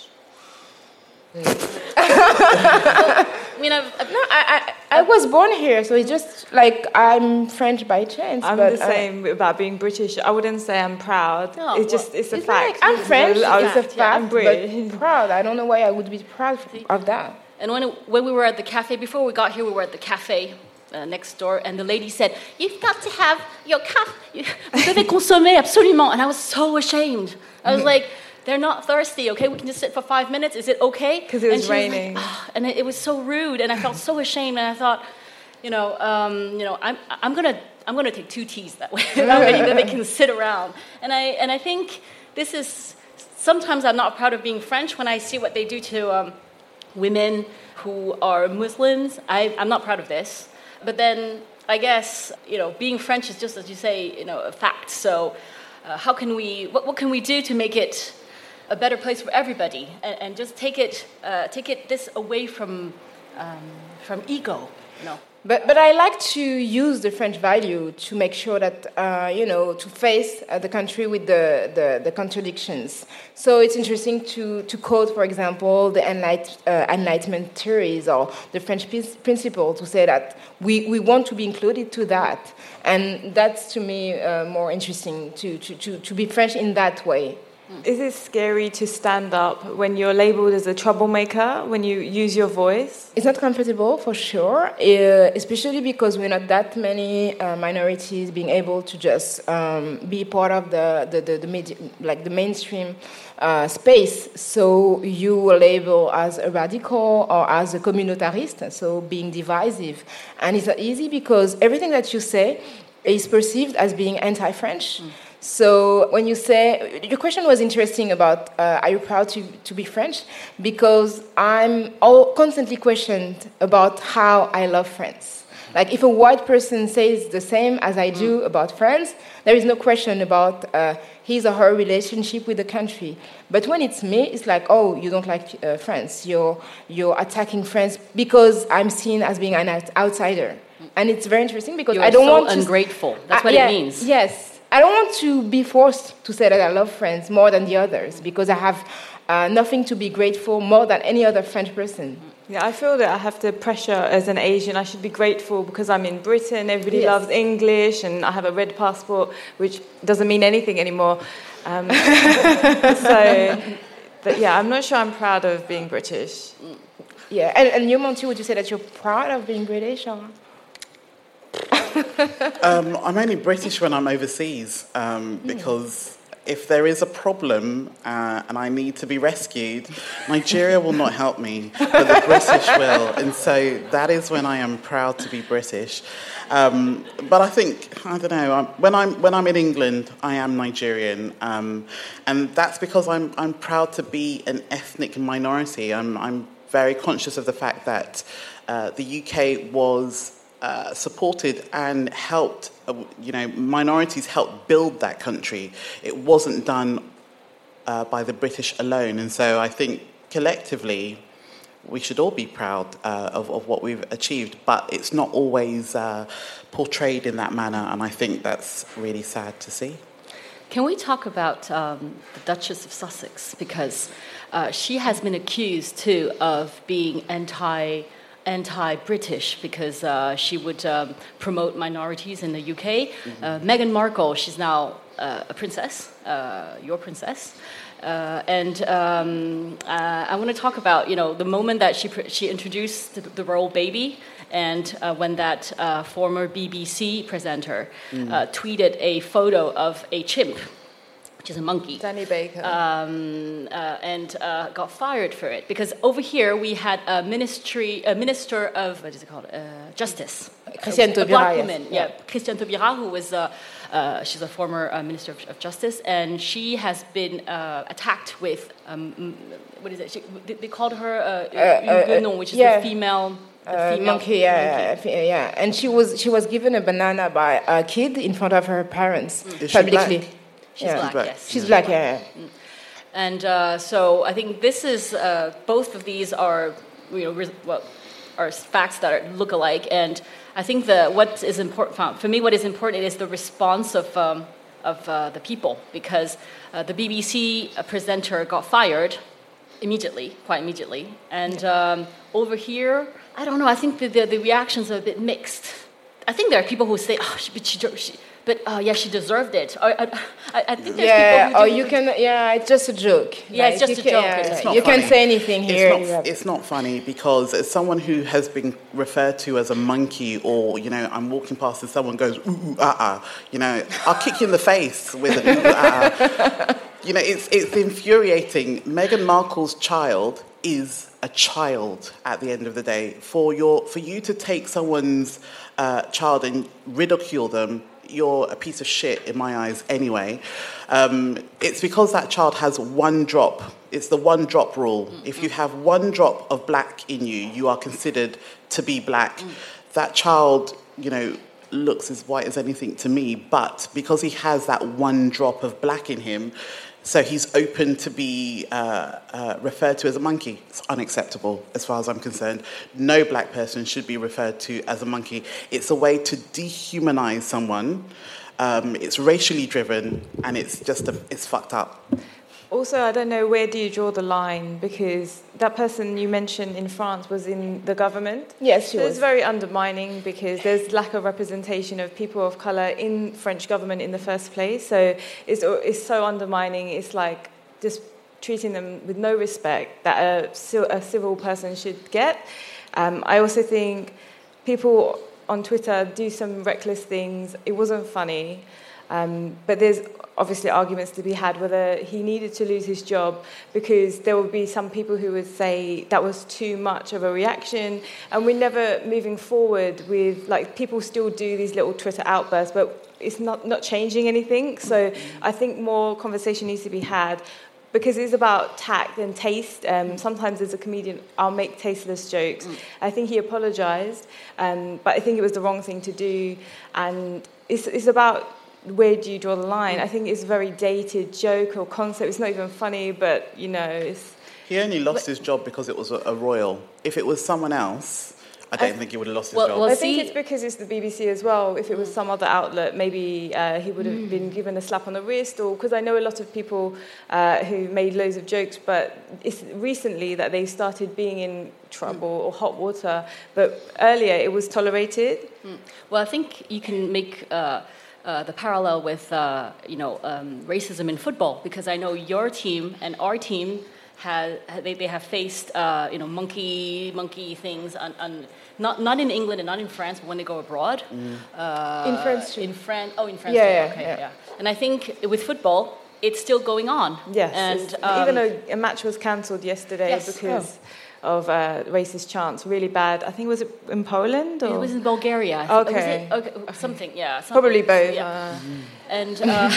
well, I mean, I've, I've, no, I, I I was born here, so it's just like I'm French by chance. I'm but the same uh, about being British. I wouldn't say I'm proud. No, it's just it's a it's fact. Like, I'm French. I was, it's a fact. Yeah, I'm British. But proud. I don't know why I would be proud of that. And when, it, when we were at the cafe, before we got here, we were at the cafe uh, next door, and the lady said, you've got to have your café. Vous devez consommer absolument. And I was so ashamed. I was like, they're not thirsty, okay? We can just sit for five minutes. Is it okay? Because it was and raining. Was like, oh, and it, it was so rude, and I felt so ashamed, and I thought, you know, um, you know, I'm I'm gonna I'm gonna take two teas that way, that way that they can sit around. And I and I think this is sometimes I'm not proud of being French when I see what they do to. Um, women who are Muslims. I, I'm not proud of this. But then, I guess, you know, being French is just, as you say, you know, a fact. So uh, how can we, what, what can we do to make it a better place for everybody? And, and just take it, uh, take it this away from, um, from ego, you know? But but I like to use the French value to make sure that, uh, you know, to face uh, the country with the, the, the contradictions. So it's interesting to, to quote, for example, the enlight, uh, Enlightenment theories or the French principle to say that we, we want to be included to that. And that's, to me, uh, more interesting to, to, to, to be French in that way. Is it scary to stand up when you're labelled as a troublemaker, when you use your voice? It's not comfortable, for sure, uh, especially because we're not that many uh, minorities being able to just um, be part of the, the, the, the media, like the mainstream uh, space. So you were labeled as a radical or as a communautariste, so being divisive. And it's not easy because everything that you say is perceived as being anti-French. Mm. So when you say, your question was interesting about, uh, are you proud to, to be French? Because I'm all constantly questioned about how I love France. Like if a white person says the same as I do about France, there is no question about uh, his or her relationship with the country. But when it's me, it's like, oh, you don't like uh, France. You're, you're attacking France because I'm seen as being an outsider. And it's very interesting because You're I don't so want to... ungrateful. That's uh, what yeah, it means. Yes. I don't want to be forced to say that I love France more than the others because I have uh, nothing to be grateful more than any other French person. Yeah, I feel that I have the pressure as an Asian. I should be grateful because I'm in Britain, everybody Yes. loves English, and I have a red passport, which doesn't mean anything anymore. Um, so, but yeah, I'm not sure I'm proud of being British. Yeah, and, and you, Monty, would you say that you're proud of being British? Or? um, I'm only British when I'm overseas um, because if there is a problem uh, and I need to be rescued, Nigeria will not help me, but the British will. And so that is when I am proud to be British. Um, but I think, I don't know, I'm, when I'm when I'm in England, I am Nigerian. Um, and that's because I'm I'm proud to be an ethnic minority. I'm, I'm very conscious of the fact that uh, the U K was Uh, supported and helped, uh, you know, minorities helped build that country. It wasn't done uh, by the British alone. And so I think collectively we should all be proud uh, of, of what we've achieved, but it's not always uh, portrayed in that manner. And I think that's really sad to see. Can we talk about um, the Duchess of Sussex? Because uh, she has been accused, too, of being anti anti-British because uh, she would um, promote minorities in the U K. Mm-hmm. Uh, Meghan Markle, she's now uh, a princess, uh, your princess. Uh, and um, uh, I want to talk about, you know, the moment that she pr- she introduced the, the royal baby, and uh, when that uh, former B B C presenter mm. uh, tweeted a photo of a chimp, which is a monkey. Danny Baker. Um, uh, and uh, got fired for it. Because over here we had a ministry, a minister of, what is it called, uh, Justice. Christiane a, a black Taubira, woman, yes. yeah. yeah. Christiane Taubira, who was, uh, uh, she's a former uh, minister of, of Justice, and she has been uh, attacked with, um, what is it, she, they, they called her uh, uh, Huguenon, uh, which is yeah. the female... The uh, monkey, yeah, monkey. yeah. And she was, she was given a banana by a kid in front of her parents, mm. publicly. She's yeah. black, black, yes. She's black, yeah. Mm. And uh, so I think this is, uh, both of these are, you know, res- well, are facts that are, look alike. And I think the, what is important, for me, what is important is the response of, um, of uh, the people. Because uh, the B B C presenter got fired immediately, quite immediately. And um, over here, I don't know, I think the, the, the reactions are a bit mixed. I think there are people who say, oh, she, but she, she But uh, yeah, she deserved it. I, I, I think there's yeah, people who or you can. Yeah, it's just a joke. Yeah, like, it's just a can, joke. Yeah, it's not you funny. can say anything here. It's not, it's not funny because as someone who has been referred to as a monkey, or you know, I'm walking past and someone goes ooh, ooh ah ah, you know, I'll kick you in the face with an ooh, ooh ah ah. You know, it's it's infuriating. Meghan Markle's child is a child at the end of the day. For your for you to take someone's uh, child and ridicule them, you're a piece of shit in my eyes anyway. Um, it's because that child has one drop. It's the one drop rule. Mm-hmm. If you have one drop of black in you, you are considered to be black. Mm. That child, you know, looks as white as anything to me, but because he has that one drop of black in him, so he's open to be uh, uh, referred to as a monkey. It's unacceptable as far as I'm concerned. No black person should be referred to as a monkey. It's a way to dehumanize someone. Um, it's racially driven, and it's just a, it's fucked up. Also, I don't know, where do you draw the line? Because that person you mentioned in France was in the government. Yes, she so was. It's very undermining because there's lack of representation of people of colour in French government in the first place. So it's, it's so undermining. It's like just treating them with no respect that a, a civil person should get. Um, I also think people on Twitter do some reckless things. It wasn't funny. Um, but there's obviously arguments to be had whether he needed to lose his job, because there would be some people who would say that was too much of a reaction, and we're never moving forward with, like, people still do these little Twitter outbursts, but it's not, not changing anything. So I think more conversation needs to be had, because it's about tact and taste. Um, sometimes as a comedian, I'll make tasteless jokes. Mm. I think he apologised, um, but I think it was the wrong thing to do, and it's, it's about, where do you draw the line? I think it's a very dated joke or concept. It's not even funny, but, you know, it's... He only lost his job because it was a, a royal. If it was someone else, I don't I, think he would have lost his well, job. Well, I see, think it's because it's the B B C as well. If it was some other outlet, maybe uh, he would have mm. been given a slap on the wrist. Or because I know a lot of people uh, who made loads of jokes, but it's recently that they started being in trouble mm. or hot water. But earlier it was tolerated. Mm. Well, I think you can make uh, uh, the parallel with uh, you know um, racism in football, because I know your team and our team. Has, they, they have faced uh, you know monkey monkey things on, on not not in England and not in France, but when they go abroad. Mm. Uh, in France too. In France, oh, in France. Yeah, too. yeah, okay, yeah. yeah. And I think with football, it's still going on. Yes, and um, even though a match was cancelled yesterday yes. because. Oh. Of uh, racist chants, really bad. I think was it in Poland or it was in Bulgaria. Okay, was it? okay, something, yeah, something. Probably both. Yeah. Uh. And uh,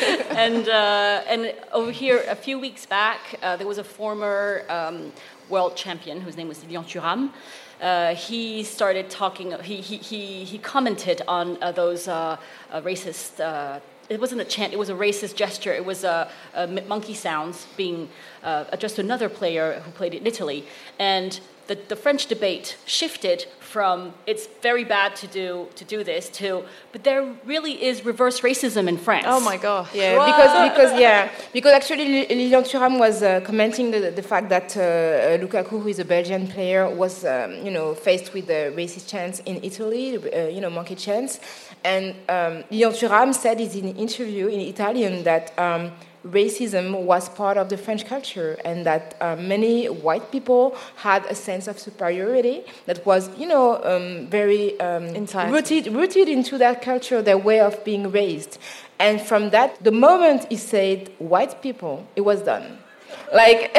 and uh, and over here, a few weeks back, uh, there was a former um, world champion whose name was Lilian Thuram. Uh, he started talking. He he he, he commented on uh, those uh, uh, racist. Uh, It wasn't a chant, it was a racist gesture. It was a, a monkey sounds being uh, addressed to another player who played in Italy. And the, the French debate shifted from it's very bad to do to do this to but there really is reverse racism in France. Oh my God. Yeah, what? because because yeah, because actually Lilian Thuram was uh, commenting the, the fact that uh, Lukaku, who is a Belgian player, was um, you know faced with the racist chants in Italy, uh, you know monkey chants, and um, Lilian Thuram said in an interview in Italian that. Um, racism was part of the French culture, and that uh, many white people had a sense of superiority that was, you know, um, very um, rooted, rooted into that culture, their way of being raised. And from that, the moment he said white people, it was done. Like,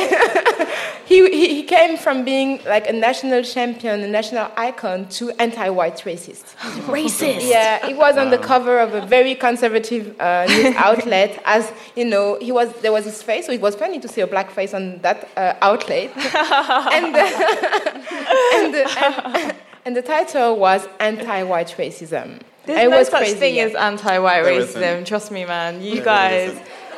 he, he he came from being like a national champion, a national icon, to anti-white racist. Racist? Yeah, he was on the cover of a very conservative uh, news outlet. As you know, he was there was his face, so it was funny to see a black face on that uh, outlet. and, the, and, the, and, and the title was Anti-White Racism. There's and no it was such crazy, thing yeah. as anti-white There racism. isn't. Trust me, man. You There guys.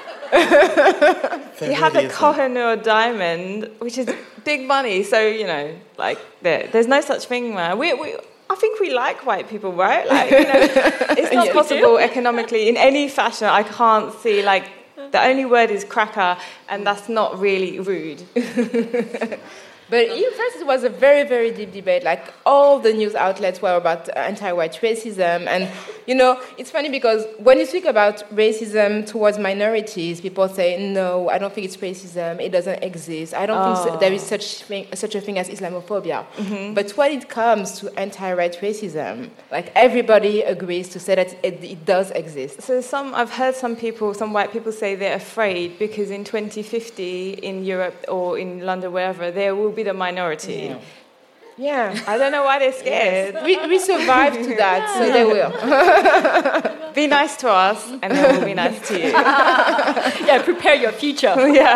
You have really a Koh-i-Noor diamond, which is big money. So you know, like there, there's no such thing, man. We, we, I think we like white people, right? Like, you know, it's not Yeah. possible economically in any fashion. I can't see like the only word is cracker, and that's not really rude. But in France, it was a very, very deep debate. Like, all the news outlets were about anti-white racism. And, you know, it's funny because when you speak about racism towards minorities, people say, no, I don't think it's racism. It doesn't exist. I don't Oh. think so, there is such thing, such a thing as Islamophobia. Mm-hmm. But when it comes to anti-white racism, like, everybody agrees to say that it, it does exist. So some, I've heard some people, some white people say they're afraid because in twenty fifty in Europe or in London, wherever, there will be the minority. Yeah. Yeah. I don't know why they're scared. We, we survived to that, so they will. Be nice to us, and then we'll be nice to you. Yeah, prepare your future.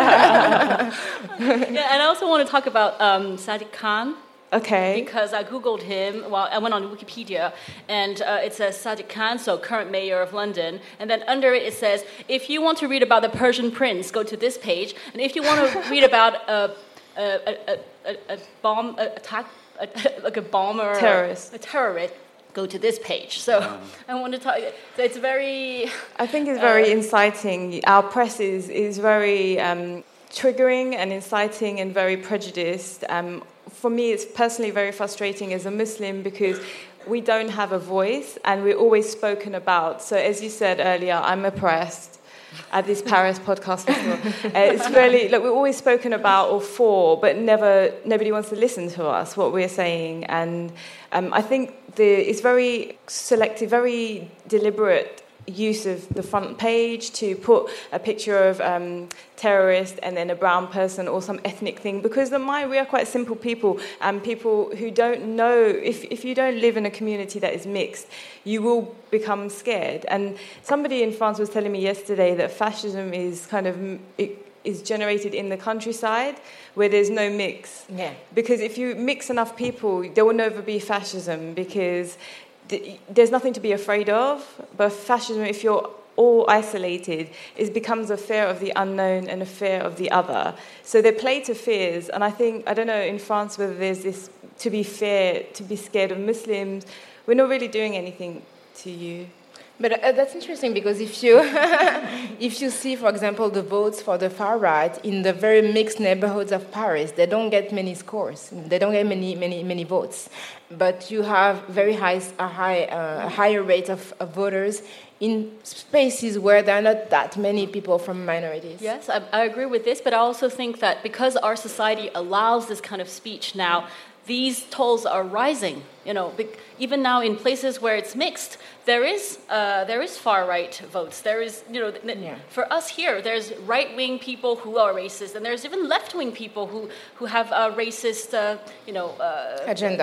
Yeah. Yeah, and I also want to talk about um, Sadiq Khan. Okay. Because I Googled him, well, I went on Wikipedia, and uh, it says Sadiq Khan, so current mayor of London. And then under it, it says, if you want to read about the Persian prince, go to this page. And if you want to read about a, a, a, a, a bomb a attack, a, like a bomber, Terrorist. a terrorist, go to this page. So um. I want to talk, so it's very... I think it's very uh, inciting. Our press is, is very um, triggering and inciting and very prejudiced. Um, for me, it's personally very frustrating as a Muslim because we don't have a voice and we're always spoken about. So as you said earlier, I'm oppressed at this Paris podcast festival. Uh, it's really, like, we're always spoken about or for, but never, nobody wants to listen to us, what we're saying. And um, I think the, it's very selective, very deliberate use of the front page to put a picture of um, terrorist and then a brown person or some ethnic thing, because the mind, we are quite simple people, and people who don't know, if, if you don't live in a community that is mixed, you will become scared. And somebody in France was telling me yesterday that fascism is kind of it is generated in the countryside where there's no mix. Yeah. Because if you mix enough people, there will never be fascism, because there's nothing to be afraid of. But fascism, if you're all isolated, it becomes a fear of the unknown and a fear of the other. So they play to fears. And I think, I don't know in France whether there's this to be fair, to be scared of Muslims. We're not really doing anything to you. But uh, that's interesting because if you if you see, for example, the votes for the far right in the very mixed neighborhoods of Paris, they don't get many scores. They don't get many many many votes. But you have very high a high uh, a higher rate of, of voters in spaces where there are not that many people from minorities. Yes, I, I agree with this, but I also think that because our society allows this kind of speech now, these tolls are rising. You know, even now in places where it's mixed, there is uh, there is far right votes. There is, you know, yeah. for us here, there's right wing people who are racist, and there's even left wing people who who have a racist, uh, you know, uh, agenda.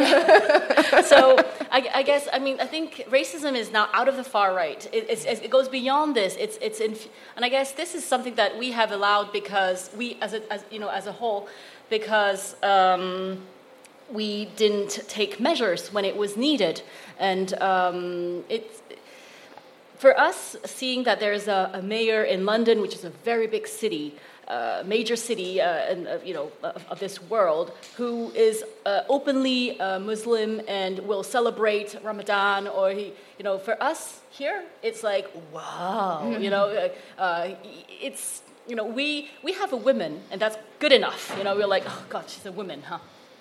So I, I guess I mean I think racism is now out of the far right. It, it's, it goes beyond this. It's it's in, and I guess this is something that we have allowed because we as a as you know as a whole because. Um, we didn't take measures when it was needed. And um, it's, for us, seeing that there's a, a mayor in London, which is a very big city, uh, major city, uh, and, uh, you know, of, of this world, who is uh, openly uh, Muslim and will celebrate Ramadan, or he, you know, for us here, it's like, wow, mm-hmm. you know, uh, it's, you know, we we have a woman, and that's good enough. You know, we're like, oh God, she's a woman, huh?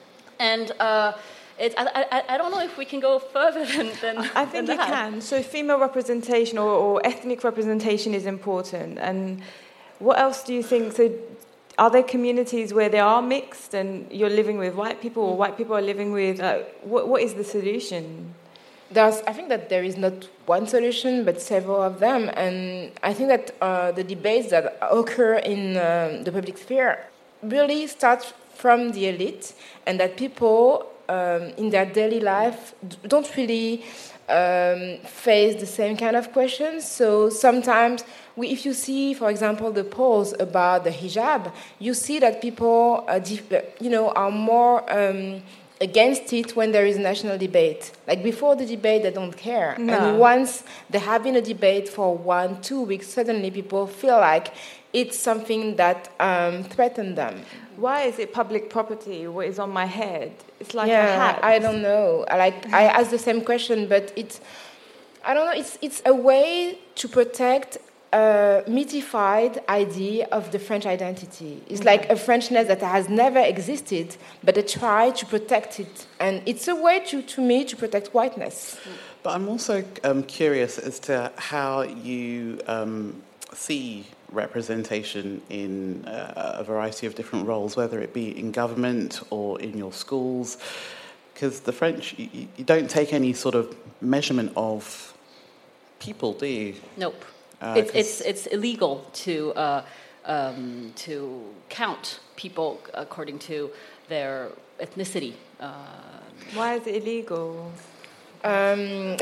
And uh, it, I, I, I don't know if we can go further than, than I think than you that. can. So female representation or, or ethnic representation is important. And what else do you think? So are there communities where they are mixed and you're living with white people or white people are living with... Uh, what, what is the solution? There's, I think that there is not one solution, but several of them. And I think that uh, the debates that occur in uh, the public sphere really start from the elite, and that people um, in their daily life don't really um, face the same kind of questions. So sometimes, we, if you see, for example, the polls about the hijab, you see that people, uh, you know, are more um, against it when there is a national debate. Like before the debate, they don't care, no. and once there have been a debate for one, two weeks, suddenly people feel like it's something that um, threatens them. Why is it public property? What is on my head? It's like yeah, a hat. I don't know. Like I asked the same question, but it's I don't know. It's it's a way to protect a mythified idea of the French identity. It's mm-hmm. like a Frenchness that has never existed, but they try to protect it, and it's a way to, to me to protect whiteness. But I'm also um, curious as to how you um, see representation in uh, a variety of different roles, whether it be in government or in your schools, because the French, you, you don't take any sort of measurement of people, do you? Nope. Uh, it's it's it's illegal to uh, um, to count people according to their ethnicity. Uh, Why is it illegal? Um,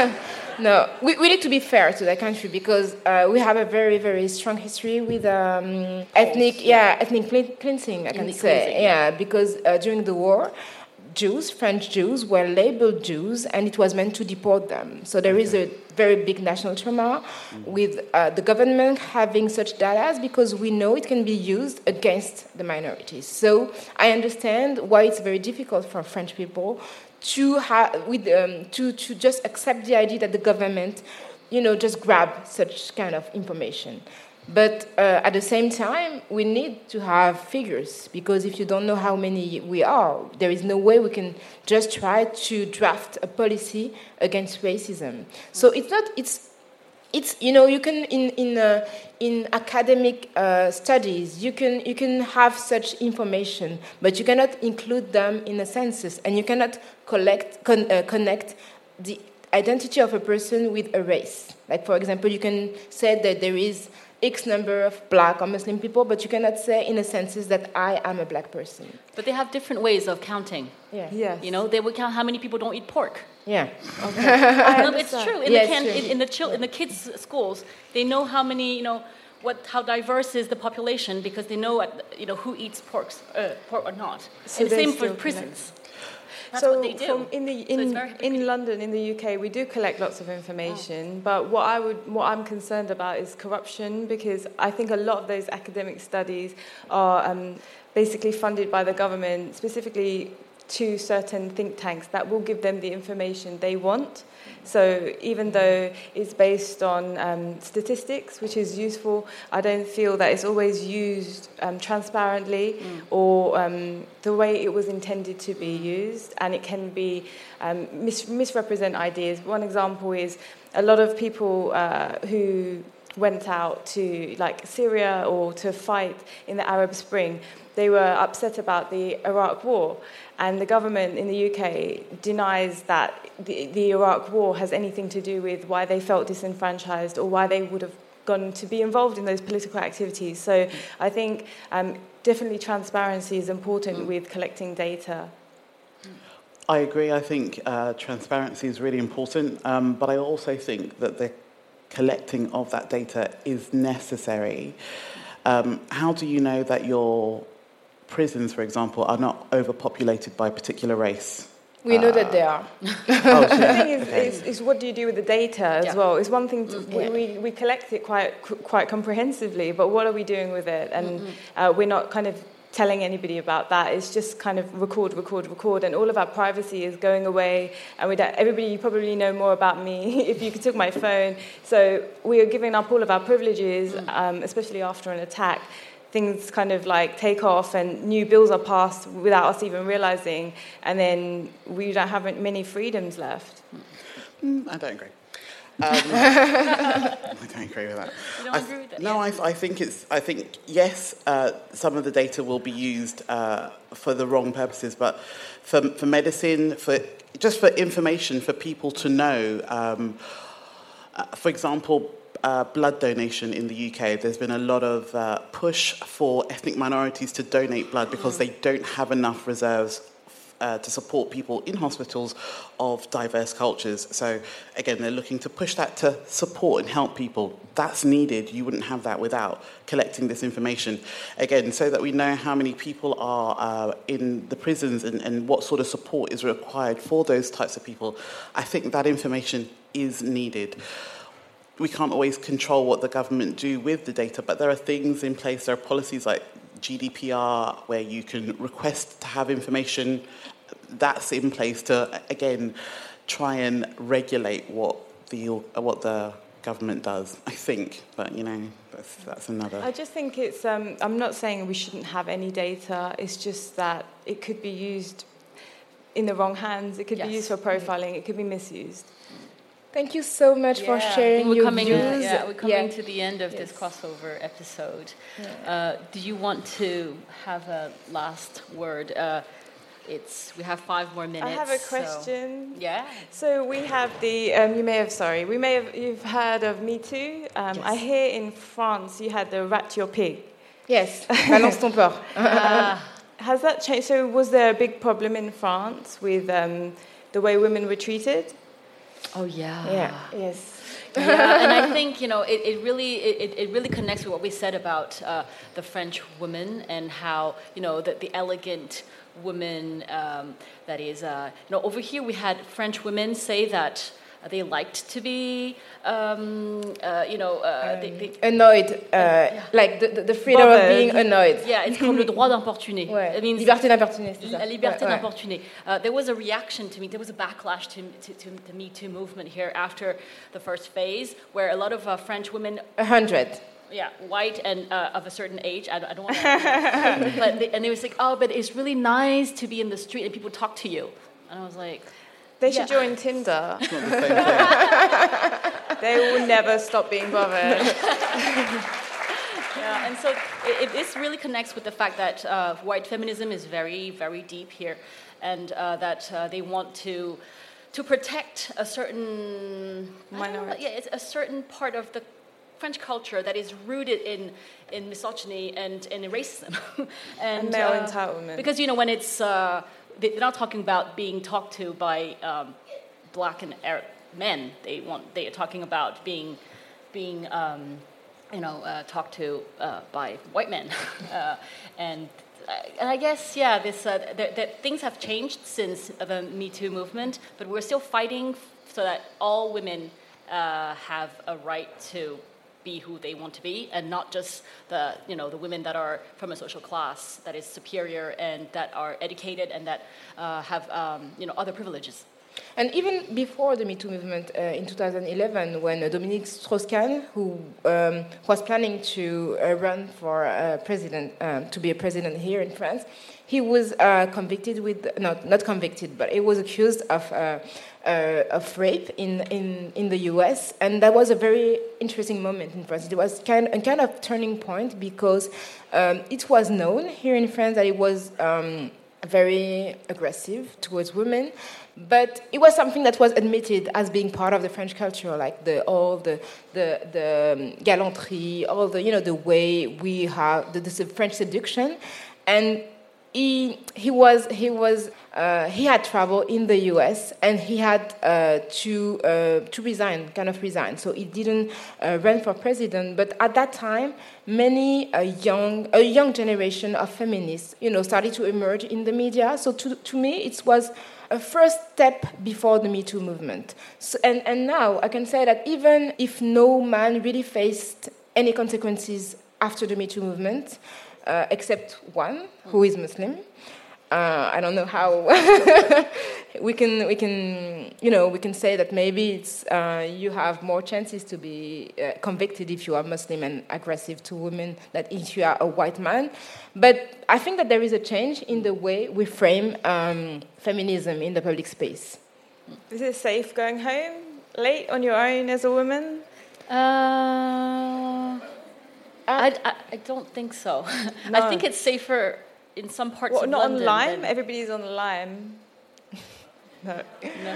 no, we, we need to be fair to that country because uh, we have a very, very strong history with um, ethnic, yeah, ethnic cleansing, I can ethnic say. Cleansing, yeah, because uh, during the war, Jews, French Jews, were labeled Jews, and it was meant to deport them. So there is a very big national trauma mm-hmm. with uh, the government having such data because we know it can be used against the minorities. So I understand why it's very difficult for French people to have with um, to to just accept the idea that the government, you know, just grab such kind of information. But uh, at the same time, we need to have figures because if you don't know how many we are, there is no way we can just try to draft a policy against racism. So it's not it's it's you know you can in in uh, in academic uh, studies you can you can have such information, but you cannot include them in a census, and you cannot collect con, uh, connect the identity of a person with a race. Like for example, you can say that there is X number of black or Muslim people, but you cannot say in a census that I am a black person. But they have different ways of counting. Yeah. Yes. You know, they would count how many people don't eat pork. Yeah. Okay. No, it's true. In yeah, the can, true. In, in the chil- in the kids' schools, they know how many, you know, what how diverse is the population because they know, at, you know, who eats pork, uh, pork or not. So and the same for still prisons. That's so what they do. From in the in, so in London, in the U K, we do collect lots of information. Oh. But what I would what I'm concerned about is corruption, because I think a lot of those academic studies are um, basically funded by the government, specifically to certain think tanks that will give them the information they want. So even though it's based on um, statistics, which is useful, I don't feel that it's always used um, transparently mm. or um, the way it was intended to be used, and it can be um, mis- misrepresent ideas. One example is a lot of people uh, who went out to like Syria or to fight in the Arab Spring, they were upset about the Iraq War, and the government in the U K denies that the, the Iraq War has anything to do with why they felt disenfranchised or why they would have gone to be involved in those political activities. So I think um, definitely transparency is important with collecting data. I agree. I think uh, transparency is really important, um, but I also think that the collecting of that data is necessary. Um, how do you know that your prisons, for example, are not overpopulated by a particular race? We know uh, that they are. Oh, so, the thing is, okay. is, is what do you do with the data as yeah. well? It's one thing to, mm-hmm. we, we, we collect it quite quite comprehensively, but what are we doing with it? And mm-hmm. uh, we're not kind of telling anybody about that. It's just kind of record, record, record, and all of our privacy is going away. And we don't, everybody, you probably know more about me if you took my phone. So we are giving up all of our privileges, mm. um, especially after an attack. Things kind of like take off and new bills are passed without us even realizing, and then we don't have many freedoms left. Mm, I don't agree. Um, I don't agree with that. You don't I, agree with that? No, I, I think it's. I think yes, uh, some of the data will be used uh, for the wrong purposes, but for for medicine, for just for information, for people to know. Um, uh, for example. Uh, blood donation in the U K, there's been a lot of uh, push for ethnic minorities to donate blood because mm. they don't have enough reserves uh, to support people in hospitals of diverse cultures. So again, they're looking to push that to support and help people. That's needed. You wouldn't have that without collecting this information. Again, so that we know how many people are uh, in the prisons and, and what sort of support is required for those types of people. I think that information is needed. We can't always control what the government do with the data, but there are things in place, there are policies like G D P R where you can request to have information. That's in place to, again, try and regulate what the what the government does, I think. But, you know, that's, that's another... I just think it's... Um, I'm not saying we shouldn't have any data. It's just that it could be used in the wrong hands. It could yes. be used for profiling. It could be misused. Thank you so much yeah. for sharing we're your coming, views. Uh, yeah, we're coming yeah. to the end of yes. this crossover episode. Yeah. Uh, do you want to have a last word? Uh, it's we have five more minutes. I have a question. So, yeah. So we have the um, you may have sorry we may have you've heard of Me Too. Um, yes. I hear in France you had the Rat Your Pig. Yes. Balance ton porc. uh, has that changed? So was there a big problem in France with um, the way women were treated? Oh yeah. Yeah. Yes. Yeah, and I think you know it, it really it, it really connects with what we said about uh, the French woman and how you know the, the elegant woman um, that is uh, you know over here we had French women say that they liked to be um, uh, you know uh, um, they, they, annoyed uh, yeah. like the, the freedom Bothered. Of being annoyed. Yeah, it's called le droit d'importuner. Ouais. It means liberté d'importuner. C'est ça. La liberté ouais, d'importuner. Uh, there was a reaction to me. There was a backlash to to, to the Me Too movement here after the first phase, where a lot of uh, French women. A hundred. Yeah, white and uh, of a certain age. I, I don't want to. But they, and they was like, oh, but it's really nice to be in the street and people talk to you. And I was like. They yeah. should join Tinder. It's not the same thing. They will never stop being bothered. Yeah, and so it, it, this really connects with the fact that uh, white feminism is very, very deep here, and uh, that uh, they want to to protect a certain minority. Yeah, it's a certain part of the French culture that is rooted in in misogyny and, and in racism and, and male uh, entitlement. Because you know when it's. Uh, They're not talking about being talked to by um, black and Arab men. They want. They are talking about being, being, um, you know, uh, talked to uh, by white men. uh, and uh, and I guess yeah, this uh, that, that things have changed since the Me Too movement, but we're still fighting so that all women uh, have a right to be who they want to be, and not just the you know the women that are from a social class that is superior and that are educated and that uh, have um, you know other privileges. And even before the Me Too movement uh, in two thousand eleven, when uh, Dominique Strauss-Kahn, who um, was planning to uh, run for uh, president, um, to be a president here in France, he was uh, convicted with, not not convicted, but he was accused of uh, uh, of rape in, in, in the U S, and that was a very interesting moment in France. It was kind a kind of turning point because um, it was known here in France that it was um, very aggressive towards women. But it was something that was admitted as being part of the French culture, like the all the the the um, galanterie, all the you know the way we have the, the French seduction, and he he was he was uh, he had traveled in the U S and he had uh, to uh, to resign, kind of resign. So he didn't uh, run for president. But at that time, many a young a young generation of feminists, you know, started to emerge in the media. So to to me, it was a first step before the Me Too movement. So, and, and now I can say that even if no man really faced any consequences after the Me Too movement, uh, except one, who is Muslim, uh, I don't know how we can we can you know we can say that maybe it's uh, you have more chances to be uh, convicted if you are Muslim and aggressive to women than if you are a white man. But I think that there is a change in the way we frame um, feminism in the public space. Is it safe going home late on your own as a woman? Uh, I, I, I don't think so. No. I think it's safer in some parts what, of not London. Not on Lime? Than... Everybody's on Lime. No. no.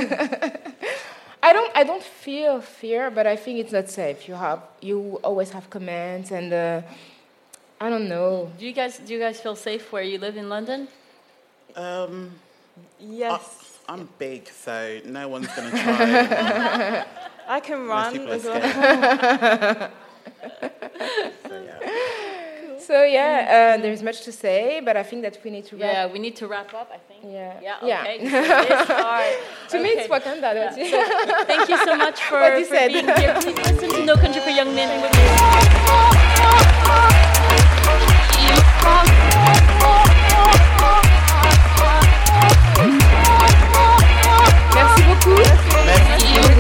I don't. I don't feel fear, but I think it's not safe. You have. You always have commands, and uh, I don't know. Do you guys? Do you guys feel safe where you live in London? Um, yes. I, I'm big, so no one's going to try. I can run as well. So yeah. So yeah, uh, there is much to say, but I think that we need to wrap. Yeah, we need to wrap up. I think. Yeah. Yeah. Okay. Yeah. So this part, to okay. me, it's Wakanda. Don't you? So, thank you so much for, What you for said. being here. Please listen to No Country for Young Men. Merci beaucoup. Merci.